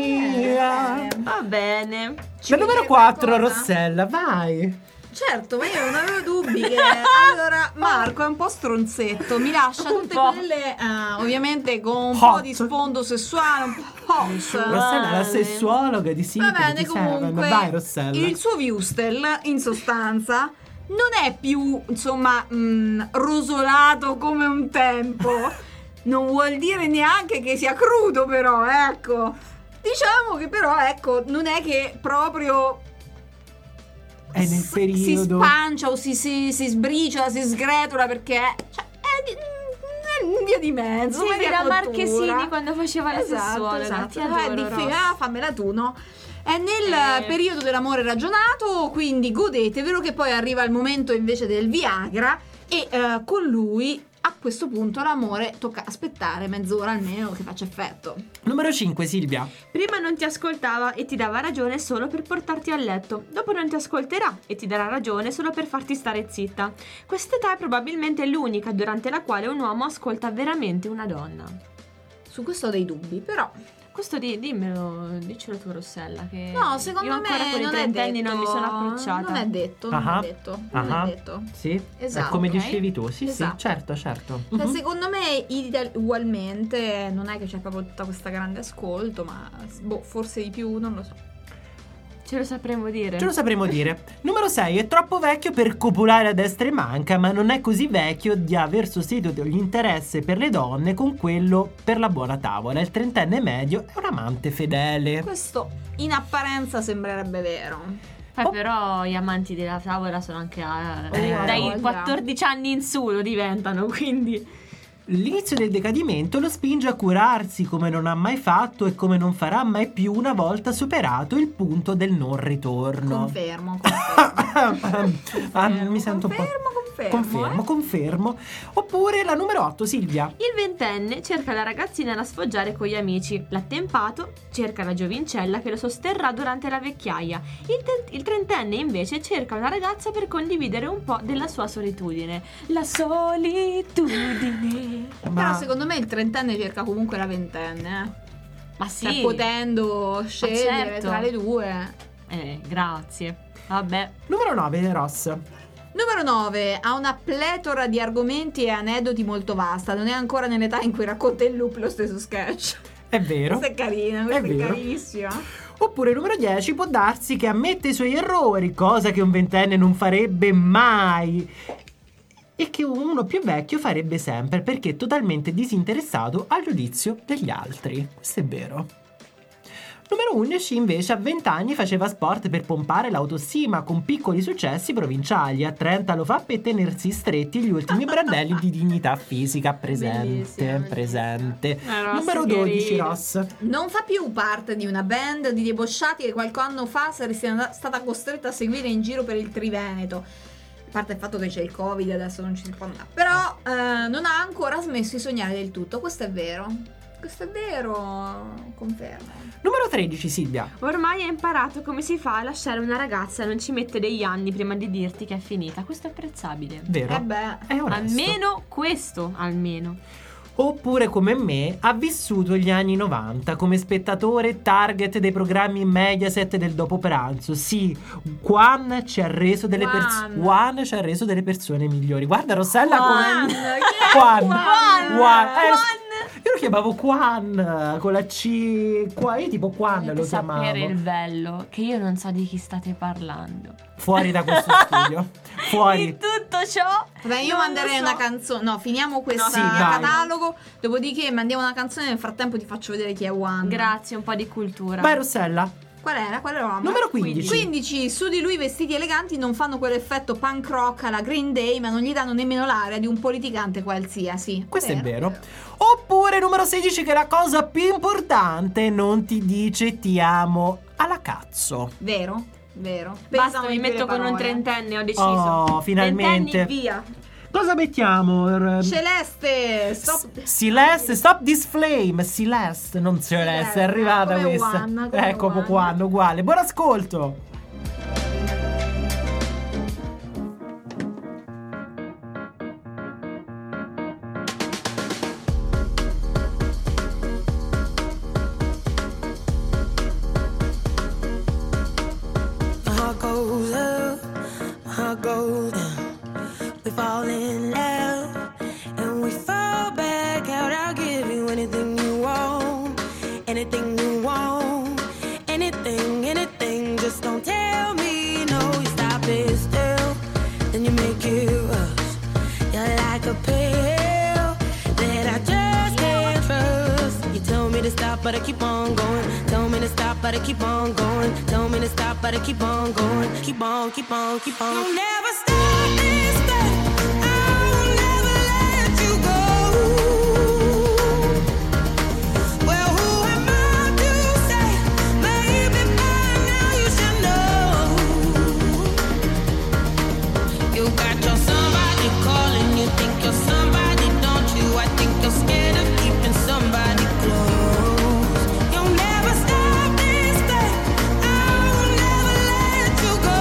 mia. Va bene. Ci La vuoi numero dire 4, qualcosa? Rossella, vai. Certo, ma io non avevo dubbi che allora Marco è un po' stronzetto, mi lascia Un tutte po'. quelle ovviamente con un Hot. po' di sfondo sessuale, un po' hot. Rossella, la sessuologa di Va Secret bene, di Seven. comunque Vai, Rossella. il suo Wustel in sostanza non è più insomma rosolato come un tempo. Non vuol dire neanche che sia crudo, però ecco, diciamo che però ecco non è che proprio È nel si periodo. spancia o si sbriciola, si sgretola, perché cioè, è in via di mezzo. Sì, media da cottura. Marchesini quando faceva la sessuologa. Esatto. Ti adoro, Ross. Fammela tu, no? È nel periodo dell'amore ragionato, quindi godetevelo, che poi arriva il momento invece del Viagra e con lui a questo punto l'amore tocca aspettare mezz'ora almeno che faccia effetto. Numero 5, Silvia. Prima non ti ascoltava e ti dava ragione solo per portarti a letto. Dopo non ti ascolterà e ti darà ragione solo per farti stare zitta. Quest'età è probabilmente l'unica durante la quale un uomo ascolta veramente una donna. Su questo ho dei dubbi, però Questo dimmelo, dicelo tu, Rossella, che No, secondo io ancora me con i non è trentenni detto. non mi sono approcciata. Non è detto, non è detto. Non è detto. Sì, Esatto, come ok. dicevi tu. Sì, Esatto. sì, certo. Cioè, secondo me ugualmente non è che c'è proprio tutta questa grande ascolto, ma forse di più, non lo so. Ce lo sapremo dire. Ce lo sapremo dire. Numero 6 è troppo vecchio per copulare a destra e manca, ma non è così vecchio di aver sostituito l'interesse per le donne con quello per la buona tavola. Il trentenne medio è un amante fedele. Questo in apparenza sembrerebbe vero. Però gli amanti della tavola sono anche dai voglia. 14 anni in su lo diventano, quindi L'inizio del decadimento lo spinge a curarsi come non ha mai fatto e come non farà mai più una volta superato il punto del non ritorno. Confermo. Mi sento un po'. Confermo. Confermo. Oppure la numero 8, Silvia. il ventenne cerca la ragazzina da sfoggiare con gli amici. L'attempato cerca la giovincella che lo sosterrà durante la vecchiaia. Il trentenne invece cerca una ragazza per condividere un po' della sua solitudine. La solitudine. Però secondo me il trentenne cerca comunque la ventenne. Ma sì. Cioè, potendo scegliere certo. tra le due. Grazie. Vabbè. Numero 9, Ross. Numero 9. Ha una pletora di argomenti e aneddoti molto vasta. Non è ancora nell'età in cui racconta in loop lo stesso sketch. È vero. Questa è carina, questa è vero. carinissima. Oppure numero 10, può darsi che ammette i suoi errori, cosa che un ventenne non farebbe mai. E che uno più vecchio farebbe sempre, perché è totalmente disinteressato al giudizio degli altri. Questo è vero. Numero 11 invece a 20 anni faceva sport per pompare l'autostima con piccoli successi provinciali. A 30 lo fa per tenersi stretti gli ultimi brandelli di dignità fisica. Bellissima. Presente. Ross, Numero che 12, ride. Ross. Non fa più parte di una band di debosciati che qualche anno fa saresti stata costretta a seguire in giro per il Triveneto. A parte il fatto che c'è il Covid, adesso non ci si può andare. Però non ha ancora smesso di sognare del tutto. Questo è vero. Confermo. Numero 13, Silvia. Ormai ha imparato come si fa a lasciare una ragazza, non ci mette degli anni prima di dirti che è finita. Questo è apprezzabile. Vero? Beh. È onesto. Almeno questo, almeno. Oppure come me ha vissuto gli anni 90 come spettatore target dei programmi Mediaset del dopo pranzo. Sì, Juan ci ha reso delle persone migliori. Guarda Rossella Juan, Juan. Juan. Io lo chiamavo Juan con la C. Qua io tipo Juan lo Dovete chiamavo. sapere il bello che io non so di chi state parlando. Fuori da questo studio. Fuori. In tutto ciò. Vabbè, io non manderei lo so. una canzone. No, finiamo questo Sì, dai. catalogo. Dopodiché mandiamo una canzone. Nel frattempo ti faccio vedere chi è Juan. Grazie, un po' di cultura. Vai Rossella. Qual era? Qual eravamo? Numero 15. 15. Su di lui vestiti eleganti non fanno quell'effetto punk rock alla Green Day, ma non gli danno nemmeno l'aria di un politicante qualsiasi. Questo è vero. Oppure numero 16, che è la cosa più importante, non ti dice ti amo alla cazzo. Vero. Basta, Pesano mi di più metto le con un parole. trentenne, ho deciso. Oh, finalmente. 20 anni, via. Cosa mettiamo? Celeste, stop. Celeste, stop this flame. Celeste, non Celeste, è arrivata come questa. Juan, come Ecco Juan. qua, uguale. Buon ascolto. My heart goes up, my heart goes down. We fall in love and we fall back out. I'll give you anything you want, anything you want, anything, anything. Just don't tell me no. You stop it still, then you make it rush. You're like a pill that I just can't trust. You tell me to stop, but I keep on going. Tell me to stop, but I keep on going. Tell me to stop, but I keep on going. Keep on, keep on, keep on. You'll never stop this thing. I will never let you go. Well, who am I to say? Maybe by now you should know. You got your somebody calling. You think you're somebody, don't you? I think you're scared of keeping somebody close. You'll never stop this thing. I will never let you go.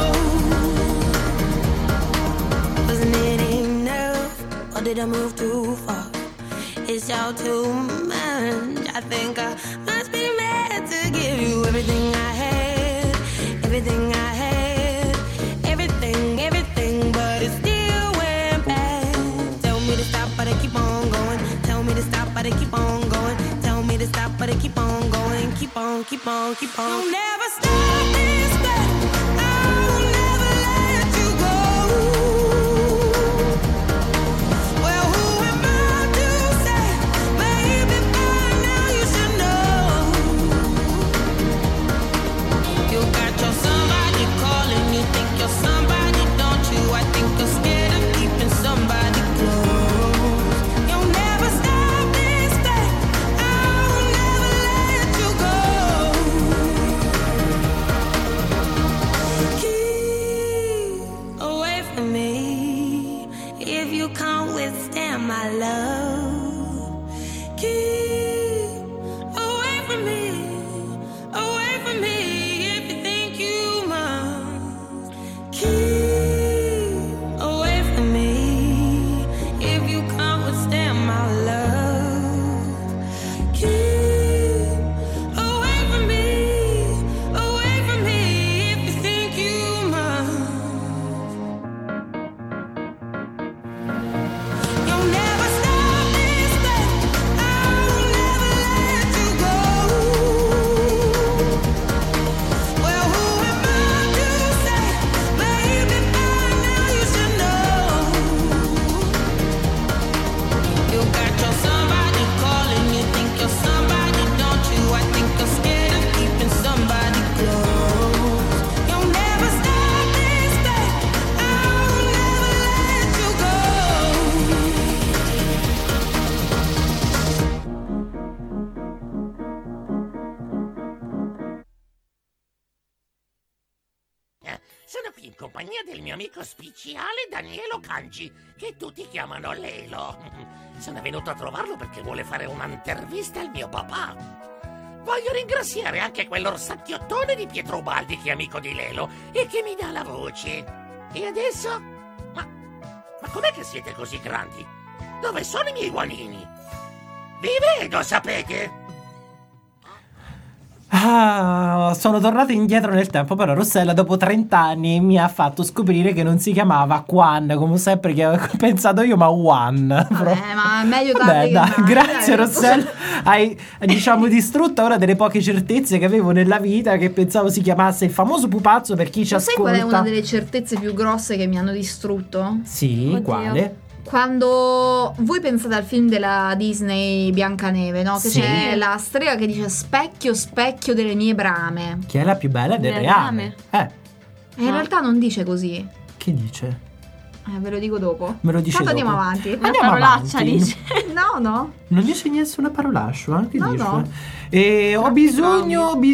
Wasn't it enough, or did I move too far? It's all too much. I think I must be mad to give you everything I had, everything I had, everything, but it still went bad. Tell me to stop, but I keep on going. Tell me to stop, but I keep on going. Tell me to stop, but I keep on going. Keep on, keep on, keep on. You'll never stop this thing. I'll never let you go. Well, who am I to say? Maybe by now you should know. You got your somebody calling. You think you're somebody, don't you? I think you're scared of keeping somebody close. You'll never stop this thing. I'll never let you go. Keep away from me if you can't withstand my love. Keep away from me if you think you must. Keep away from me if you can't withstand my love. Keep away from me if you think you must. You'll never stop this thing. I'll never let you go. Well, who am I to say? Maybe by now you should know. You got your somebody calling. You think you're somebody, don't you? I think you're scared of keeping somebody close. You'll never stop this thing. I'll never let you go. Sono qui in compagnia del mio amico speciale Danielo Kanji, che tutti chiamano Lelo. Sono venuto a trovarlo perché vuole fare un'intervista al mio papà. Voglio ringraziare anche quell'orsacchiottone di Pietro Ubaldi che è amico di Lelo e che mi dà la voce. E adesso? Ma com'è che siete così grandi? Dove sono i miei guanini? Vi vedo, sapete? Sono tornato indietro nel tempo, però Rossella dopo 30 anni mi ha fatto scoprire che non si chiamava Quan, come sempre che avevo pensato io, ma Juan. Ma è meglio Vabbè, tardi che mai. grazie Rossella, hai diciamo distrutta una delle poche certezze che avevo nella vita, che pensavo si chiamasse il famoso pupazzo, per chi ci Lo sai ascolta. qual è una delle certezze più grosse che mi hanno distrutto? Sì, Oddio. quale? Quando voi pensate al film della Disney Biancaneve, no? Che Sì. c'è la strega che dice specchio, specchio delle mie brame. Chi è la più bella del Del reame? E in No. realtà non dice così. Che dice? Ve lo dico dopo. Me lo dice Tanto dopo. andiamo avanti. Una Andiamo parolaccia avanti. dice. No. Non dice nessuna parolaccia, che No, dice? no. E ho bisogno. Ah,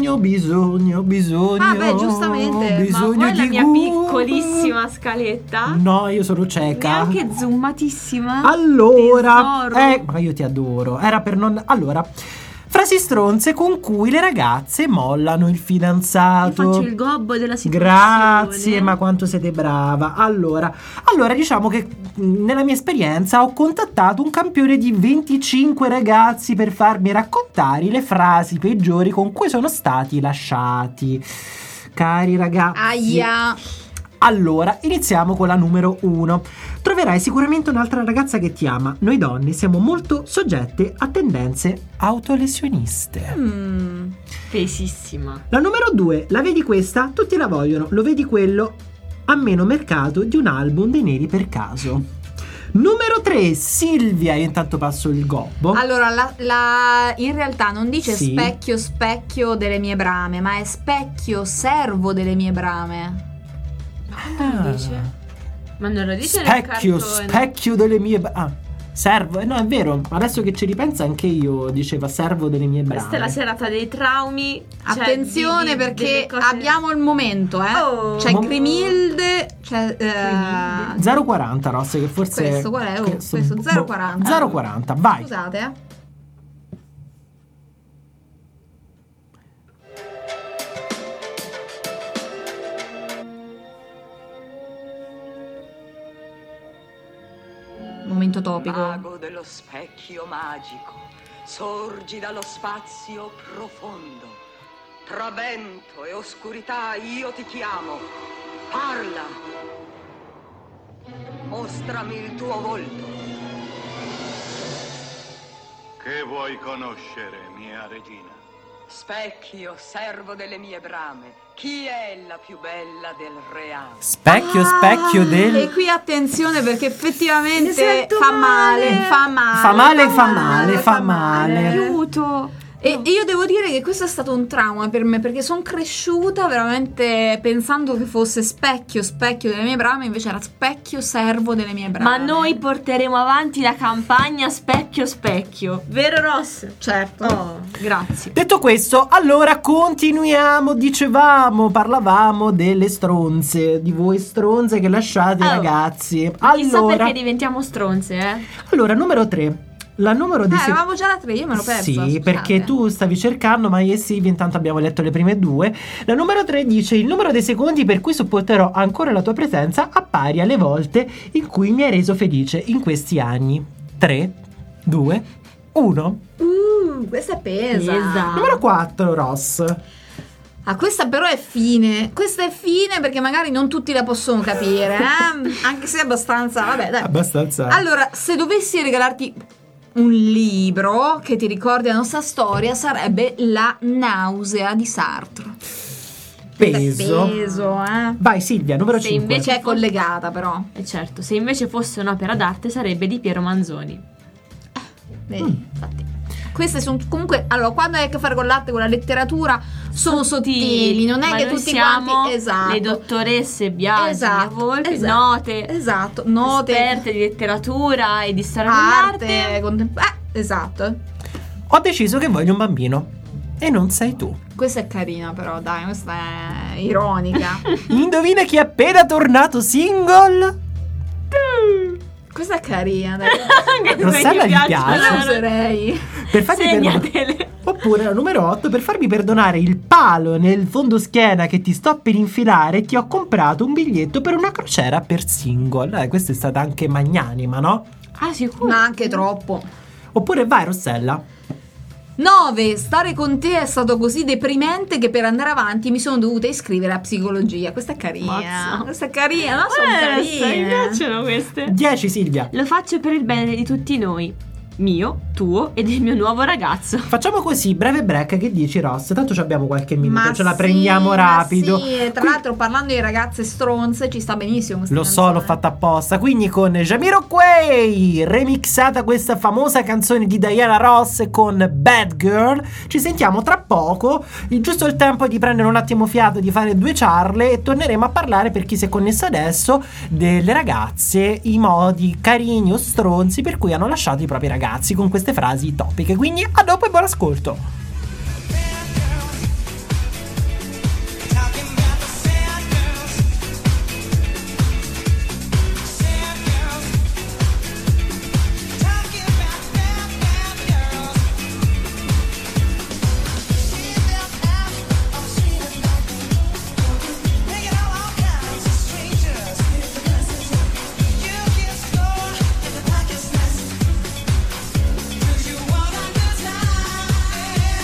beh, giustamente. Ma Bisogno poi la di mia gusto. piccolissima scaletta, No, io sono cieca. neanche zoomatissima. Allora, Tesoro. ma io ti adoro. Era per non. Allora, frasi stronze con cui le ragazze mollano il Io fidanzato. faccio il gobbo della situazione. Grazie, ma quanto siete brava. Allora, diciamo che nella mia esperienza ho contattato un campione di 25 ragazzi per farmi raccontare le frasi peggiori con cui sono stati lasciati. Cari ragazzi. Aia. Allora, iniziamo con la numero 1. Troverai sicuramente un'altra ragazza che ti ama. Noi donne siamo molto soggette a tendenze autolesioniste. Pesissima. La numero 2, la vedi questa? Tutti la vogliono. Lo vedi quello? Ha meno mercato di un album dei Neri per caso. Numero 3, Silvia. Io intanto passo il gobbo. Allora, in realtà non dice Sì. specchio, specchio delle mie brame, ma è specchio, servo delle mie brame. Ah. Dice? Ma non lo dice Specchio, nel cartone. specchio delle mie servo. No, è vero. Adesso che ci ripensa anche io diceva servo delle mie brame. Questa è la serata dei traumi. cioè Attenzione delle perché cose- abbiamo il momento, Oh. C'è Mo- Grimilde, c'è 0,40 Ross, che forse Questo qual è? Oh, questo 0,40. 0,40, vai. Scusate, Momento topico. Mago dello specchio magico, Sorgi dallo spazio profondo. Tra vento e oscurità io ti chiamo. Parla. Mostrami il tuo volto. Che vuoi conoscere, mia regina? Specchio, servo delle mie brame, chi è la più bella del reame? Specchio, specchio del... E qui attenzione perché Mi effettivamente sento fa male, male. fa male. Fa male. Aiuto. E io devo dire che questo è stato un trauma per me, perché sono cresciuta veramente pensando che fosse specchio delle mie brame, invece era specchio servo delle mie brame. Ma noi porteremo avanti la campagna specchio specchio. Vero Ross? Certo. Oh, grazie. Detto questo, allora continuiamo. Parlavamo delle stronze, di voi stronze che lasciate i ragazzi. Chissà perché diventiamo stronze, Allora, numero 3. La numero di avevamo già la 3, io me l'ho persa. Sì, scusate. perché tu stavi cercando, ma io e Silvia intanto abbiamo letto le prime 2. La numero 3 dice: il numero dei secondi per cui sopporterò ancora la tua presenza appari alle volte in cui mi hai reso felice in questi anni. 3, 2, 1. Questa è pesa. Numero 4, Ross. Ah, questa però è fine. Questa è fine perché magari non tutti la possono capire, anche se è abbastanza. Vabbè, dai. Abbastanza. Allora, se dovessi regalarti un libro che ti ricordi la nostra storia, sarebbe La nausea di Sartre. Peso, Vai Silvia, numero Se 5. invece è collegata però. E certo, se invece fosse un'opera d'arte sarebbe di Piero Manzoni. Vedi, infatti. Queste sono comunque, allora, quando hai a che fare con l'arte, con la letteratura, sono sottili, non è ma che noi tutti siamo quanti, esatto, le dottoresse Biasi, Volpi, note, note, esperte di letteratura e di storia arte, dell'arte. esatto. Ho deciso che voglio un bambino e non sei tu. Questa è carina però, dai, questa è ironica. Indovina chi è appena tornato single? Questa è carina, dai. Rossella gli piace. La userei. Per farmi Segnatele. Oppure la numero 8, per farmi perdonare il palo nel fondoschiena che ti sto per infilare, ti ho comprato un biglietto per una crociera per single. Questa è stata anche magnanima, no? Ah, sicuro? Ma anche troppo. Oppure vai Rossella. 9. Stare con te è stato così deprimente che per andare avanti mi sono dovuta iscrivere a psicologia. Questa è carina. Mazza. Questa è carina, no? Sono Mi carine. piacciono queste. 10 Silvia. Lo faccio per il bene di tutti noi. Mio, tuo e del mio nuovo ragazzo. Facciamo così, breve break, che dici Ross? Tanto ci abbiamo qualche minuto, Ma ce la sì, prendiamo ma rapido. sì. Tra l'altro parlando di ragazze stronze ci sta benissimo questa Lo so, canzone. l'ho fatta apposta. Quindi con Jamiroquai, remixata questa famosa canzone di Diana Ross con Bad Girl. Ci sentiamo tra poco, giusto il tempo di prendere un attimo fiato, di fare 2 ciarle e torneremo a parlare, per chi si è connesso adesso, delle ragazze, i modi carini o stronzi per cui hanno lasciato i propri ragazzi, con queste frasi topiche. Quindi a dopo e buon ascolto. You wanna good time.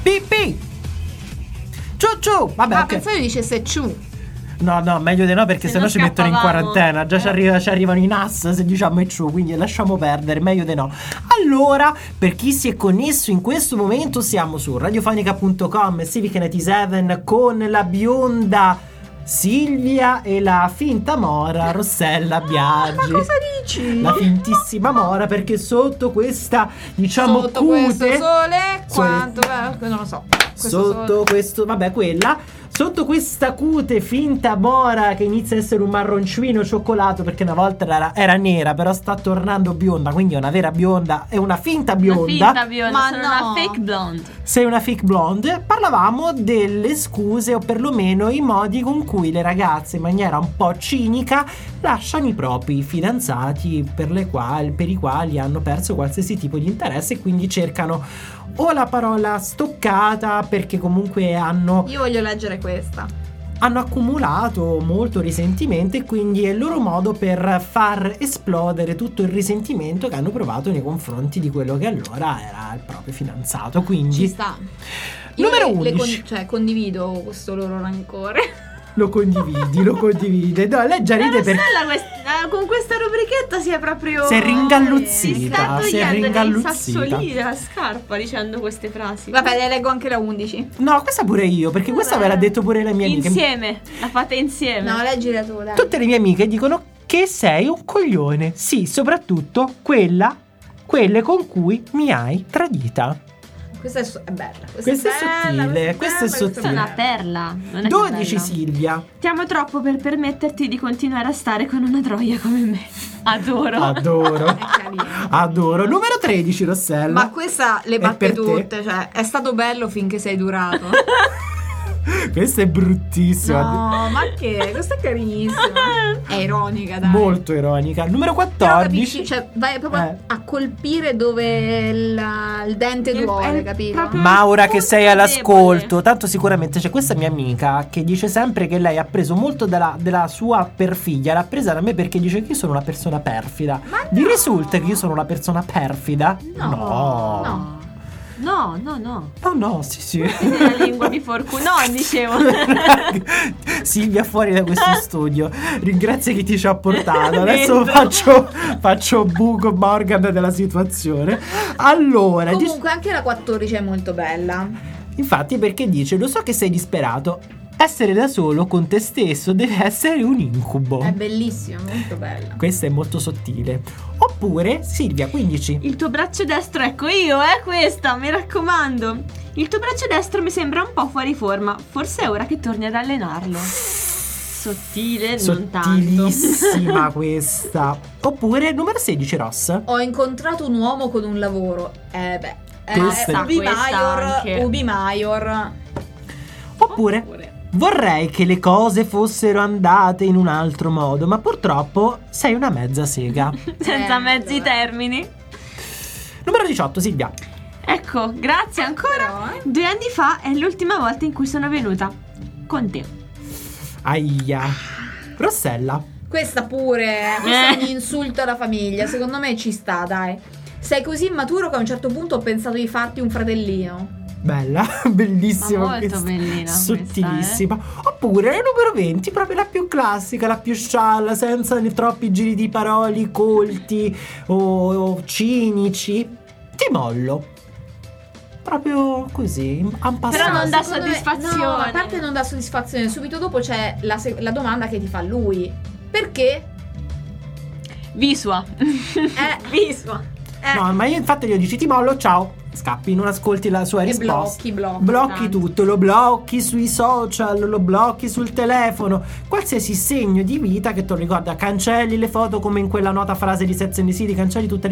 Pipì. Ciu. Vabbè, ok. Pensavo dicesse ciu. No, meglio di no, perché Se sennò no ci mettono in scappavamo. quarantena. Già ci arrivano i NAS se diciamo e ciù, quindi lasciamo perdere, meglio di no. Allora, per chi si è connesso in questo momento, siamo su radiofonica.com, Civic 97 con la bionda Silvia e la finta mora Rossella Biagi. Ma cosa dici? La fintissima mora, perché sotto questa, diciamo, Sotto cute questo sole, quanto non lo so. sotto questo, vabbè, quella sotto questa cute finta mora che inizia a essere un marroncino cioccolato, perché una volta era nera, però sta tornando bionda, quindi è una vera bionda, è una finta bionda. Una finta bionda, Ma sono no. una fake blonde. Sei una fake blonde. Parlavamo delle scuse, o perlomeno i modi con cui le ragazze, in maniera un po' cinica, lasciano i propri fidanzati per i quali hanno perso qualsiasi tipo di interesse, e quindi cercano o la parola stoccata, perché comunque hanno Io voglio leggere questa. accumulato molto risentimento, e quindi è il loro modo per far esplodere tutto il risentimento che hanno provato nei confronti di quello che allora era il proprio fidanzato. Ci Quindi sta. Numero Io 11. condivido questo loro rancore. lo condivide. No, lei già ride perché con questa rubrichetta si è proprio si è ringalluzzita. sta Si è togliendo dei ringalluzzita. sassolini dalla scarpa dicendo queste frasi. Vabbè, le leggo anche la 11. No, questa pure io, perché questa ve l'ha detto pure le mie amiche. Insieme, la fate insieme. No, leggila tu, dai. Tutte le mie amiche dicono che sei un coglione. Sì, soprattutto quelle con cui mi hai tradita. Questa è bella. Questa è sottile, questa è Questa è sottile. una perla. Non è che 12 bella. Silvia. Ti amo troppo per permetterti di continuare a stare con una troia come me. Adoro. Adoro. È carina. Adoro. Numero 13, Rossella. Ma questa le È batte per te. tutte, cioè è stato bello finché sei durato. Questa è bruttissima. No, ma che? Questa è carinissima. È ironica, dai. Molto ironica. Numero Però 14. capisci, cioè vai proprio a colpire dove il dente duole, capito? proprio- Ma ora che sei Punto all'ascolto, debole. tanto sicuramente c'è questa mia amica che dice sempre che lei ha preso molto della sua perfidia. L'ha presa da me perché dice che io sono una persona perfida. Ma Vi no. risulta che io sono una persona perfida? No. No, sì. La lingua di forcuno, dicevo. Silvia fuori da questo studio. Ringrazia chi ti ci ha portato. Adesso Dentro. faccio buco Morgan della situazione. Allora, Comunque anche la 14 è molto bella. infatti, perché dice: lo so che sei disperato. Essere da solo con te stesso deve essere un incubo. È bellissima, molto bella. Questa è molto sottile. Oppure Silvia 15. Il tuo braccio destro, ecco io, questa, mi raccomando. Il tuo braccio destro mi sembra un po' fuori forma. Forse è ora che torni ad allenarlo. Sottile, non tanto. Sottilissima questa. Oppure numero 16, Ross. Ho incontrato un uomo con un lavoro. Questa- Ubi questa Maior. anche. Ubi Maior. Oppure vorrei che le cose fossero andate in un altro modo, ma purtroppo sei una mezza sega. Senza mezzi termini. Numero 18, Silvia. Ecco, grazie ancora. Però, 2 anni fa è l'ultima volta in cui sono venuta con te. Aia. Rossella. Questa pure. Questo è un insulto alla famiglia. Secondo me ci sta, dai. Sei così immaturo che a un certo punto ho pensato di farti un fratellino. Bella, bellissima. Ma molto questa. bellina Sottilissima. Oppure la numero 20, proprio la più classica, la più scialla, senza troppi giri di parole colti o cinici. Ti mollo. Proprio così, en passant. Però non dà Secondo me- soddisfazione. no, a parte non dà soddisfazione. Subito dopo c'è la domanda che ti fa lui. Perché? Visua. Visua. No, ma io infatti gli dici ti mollo, ciao. Scappi, non ascolti la sua E risposta. blocchi. Blocchi tutto, lo blocchi sui social, lo blocchi sul telefono, qualsiasi segno di vita che ti ricorda. Cancelli le foto, come in quella nota frase di Sex and the City, cancelli tutte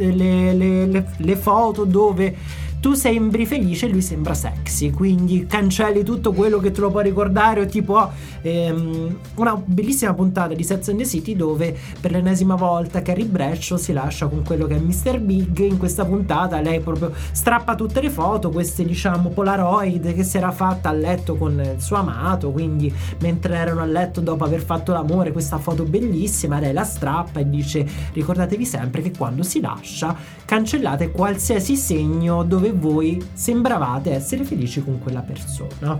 le foto dove tu sembri felice e lui sembra sexy, quindi cancelli tutto quello che te lo può ricordare. O tipo una bellissima puntata di Sex and the City dove per l'ennesima volta Carrie Bradshaw si lascia con quello che è Mr. Big. In questa puntata lei proprio strappa tutte le foto, queste diciamo Polaroid che si era fatta a letto con il suo amato, quindi mentre erano a letto dopo aver fatto l'amore, questa foto bellissima, lei la strappa e dice: ricordatevi sempre che quando si lascia cancellate qualsiasi segno dove voi sembravate essere felici con quella persona.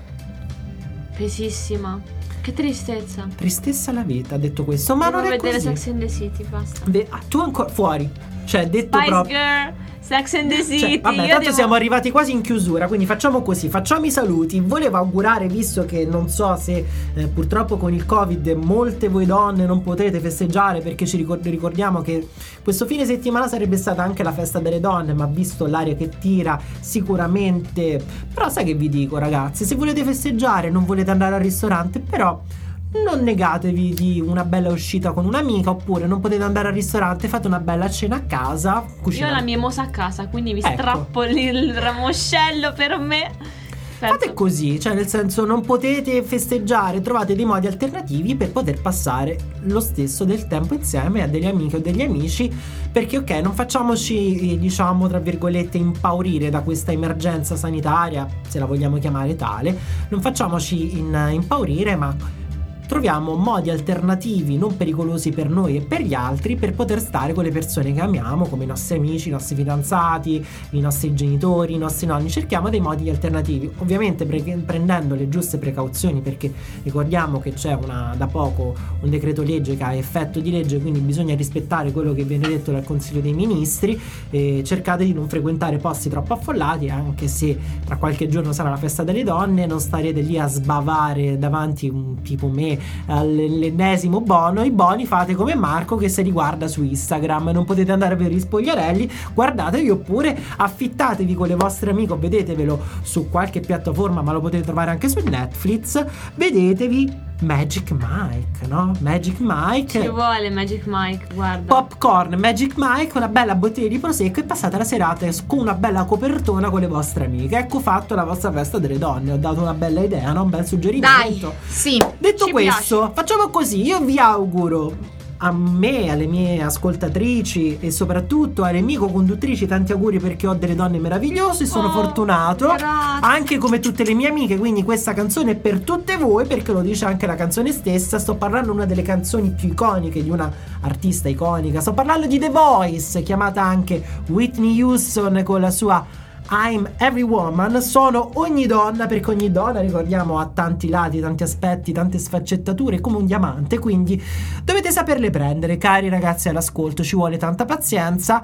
Pesissima. Che tristezza. Tristezza la vita, ha detto questo, ma Devo non è vedere così. Sex and the City, basta. Tu ancora fuori. Cioè, detto Spice proprio. Girl, Sex and the City. Cioè, vabbè, io tanto devo... siamo arrivati quasi in chiusura, quindi facciamo così, facciamo i saluti. Volevo augurare, visto che non so se purtroppo con il Covid molte voi donne non potrete festeggiare, perché ci ricordiamo che questo fine settimana sarebbe stata anche la festa delle donne, ma visto l'aria che tira sicuramente. Però sai che vi dico, ragazzi, se volete festeggiare, non volete andare al ristorante, però non negatevi di una bella uscita con un'amica, oppure non potete andare al ristorante, fate una bella cena a casa, Io ho cucinate. la mimosa a casa, quindi mi Ecco. strappo il ramoscello per me. Fate così, cioè nel senso, non potete festeggiare, trovate dei modi alternativi per poter passare lo stesso del tempo insieme a delle amiche o degli amici, perché ok, non facciamoci, diciamo tra virgolette, impaurire da questa emergenza sanitaria, se la vogliamo chiamare tale, non facciamoci impaurire, ma troviamo modi alternativi non pericolosi per noi e per gli altri per poter stare con le persone che amiamo, come i nostri amici, i nostri fidanzati, i nostri genitori, i nostri nonni. Cerchiamo dei modi alternativi, ovviamente prendendo le giuste precauzioni, perché ricordiamo che c'è da poco un decreto legge che ha effetto di legge, quindi bisogna rispettare quello che viene detto dal Consiglio dei Ministri, e cercate di non frequentare posti troppo affollati, anche se tra qualche giorno sarà la festa delle donne, non starete lì a sbavare davanti un tipo me all'ennesimo bono. I boni fate come Marco, che se li guarda su Instagram, non potete andare per gli spogliarelli, guardatevi, oppure affittatevi con le vostre amiche, o vedetevelo su qualche piattaforma, ma lo potete trovare anche su Netflix, vedetevi Magic Mike, no? Magic Mike, Ci vuole Magic Mike, guarda. popcorn, Magic Mike, una bella bottiglia di prosecco, e passate la serata con una bella copertona con le vostre amiche. Ecco fatto la vostra festa delle donne. Ho dato una bella idea, no? Un bel suggerimento. Dai, sì. Detto Ci questo, facciamo così. Io vi auguro, a me, alle mie ascoltatrici e soprattutto alle mie co-conduttrici, tanti auguri, perché ho delle donne meravigliose, sono fortunato, grazie. anche come tutte le mie amiche, quindi questa canzone è per tutte voi, perché lo dice anche la canzone stessa. Sto parlando di una delle canzoni più iconiche di una artista iconica, sto parlando di The Voice, chiamata anche Whitney Houston con la sua I'm Every Woman. Sono ogni donna, perché ogni donna, ricordiamo, ha tanti lati, tanti aspetti, tante sfaccettature, come un diamante, quindi dovete saperle prendere, cari ragazzi all'ascolto. Ci vuole tanta pazienza,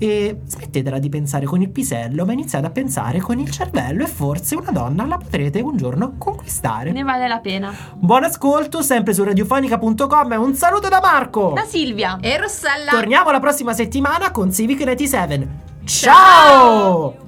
e smettetela di pensare con il pisello, ma iniziate a pensare con il cervello, e forse una donna la potrete un giorno conquistare. Ne vale la pena. Buon ascolto sempre su radiofonica.com, e un saluto da Marco, Da Silvia. E Rossella. torniamo la prossima settimana con Civic 97. Ciao!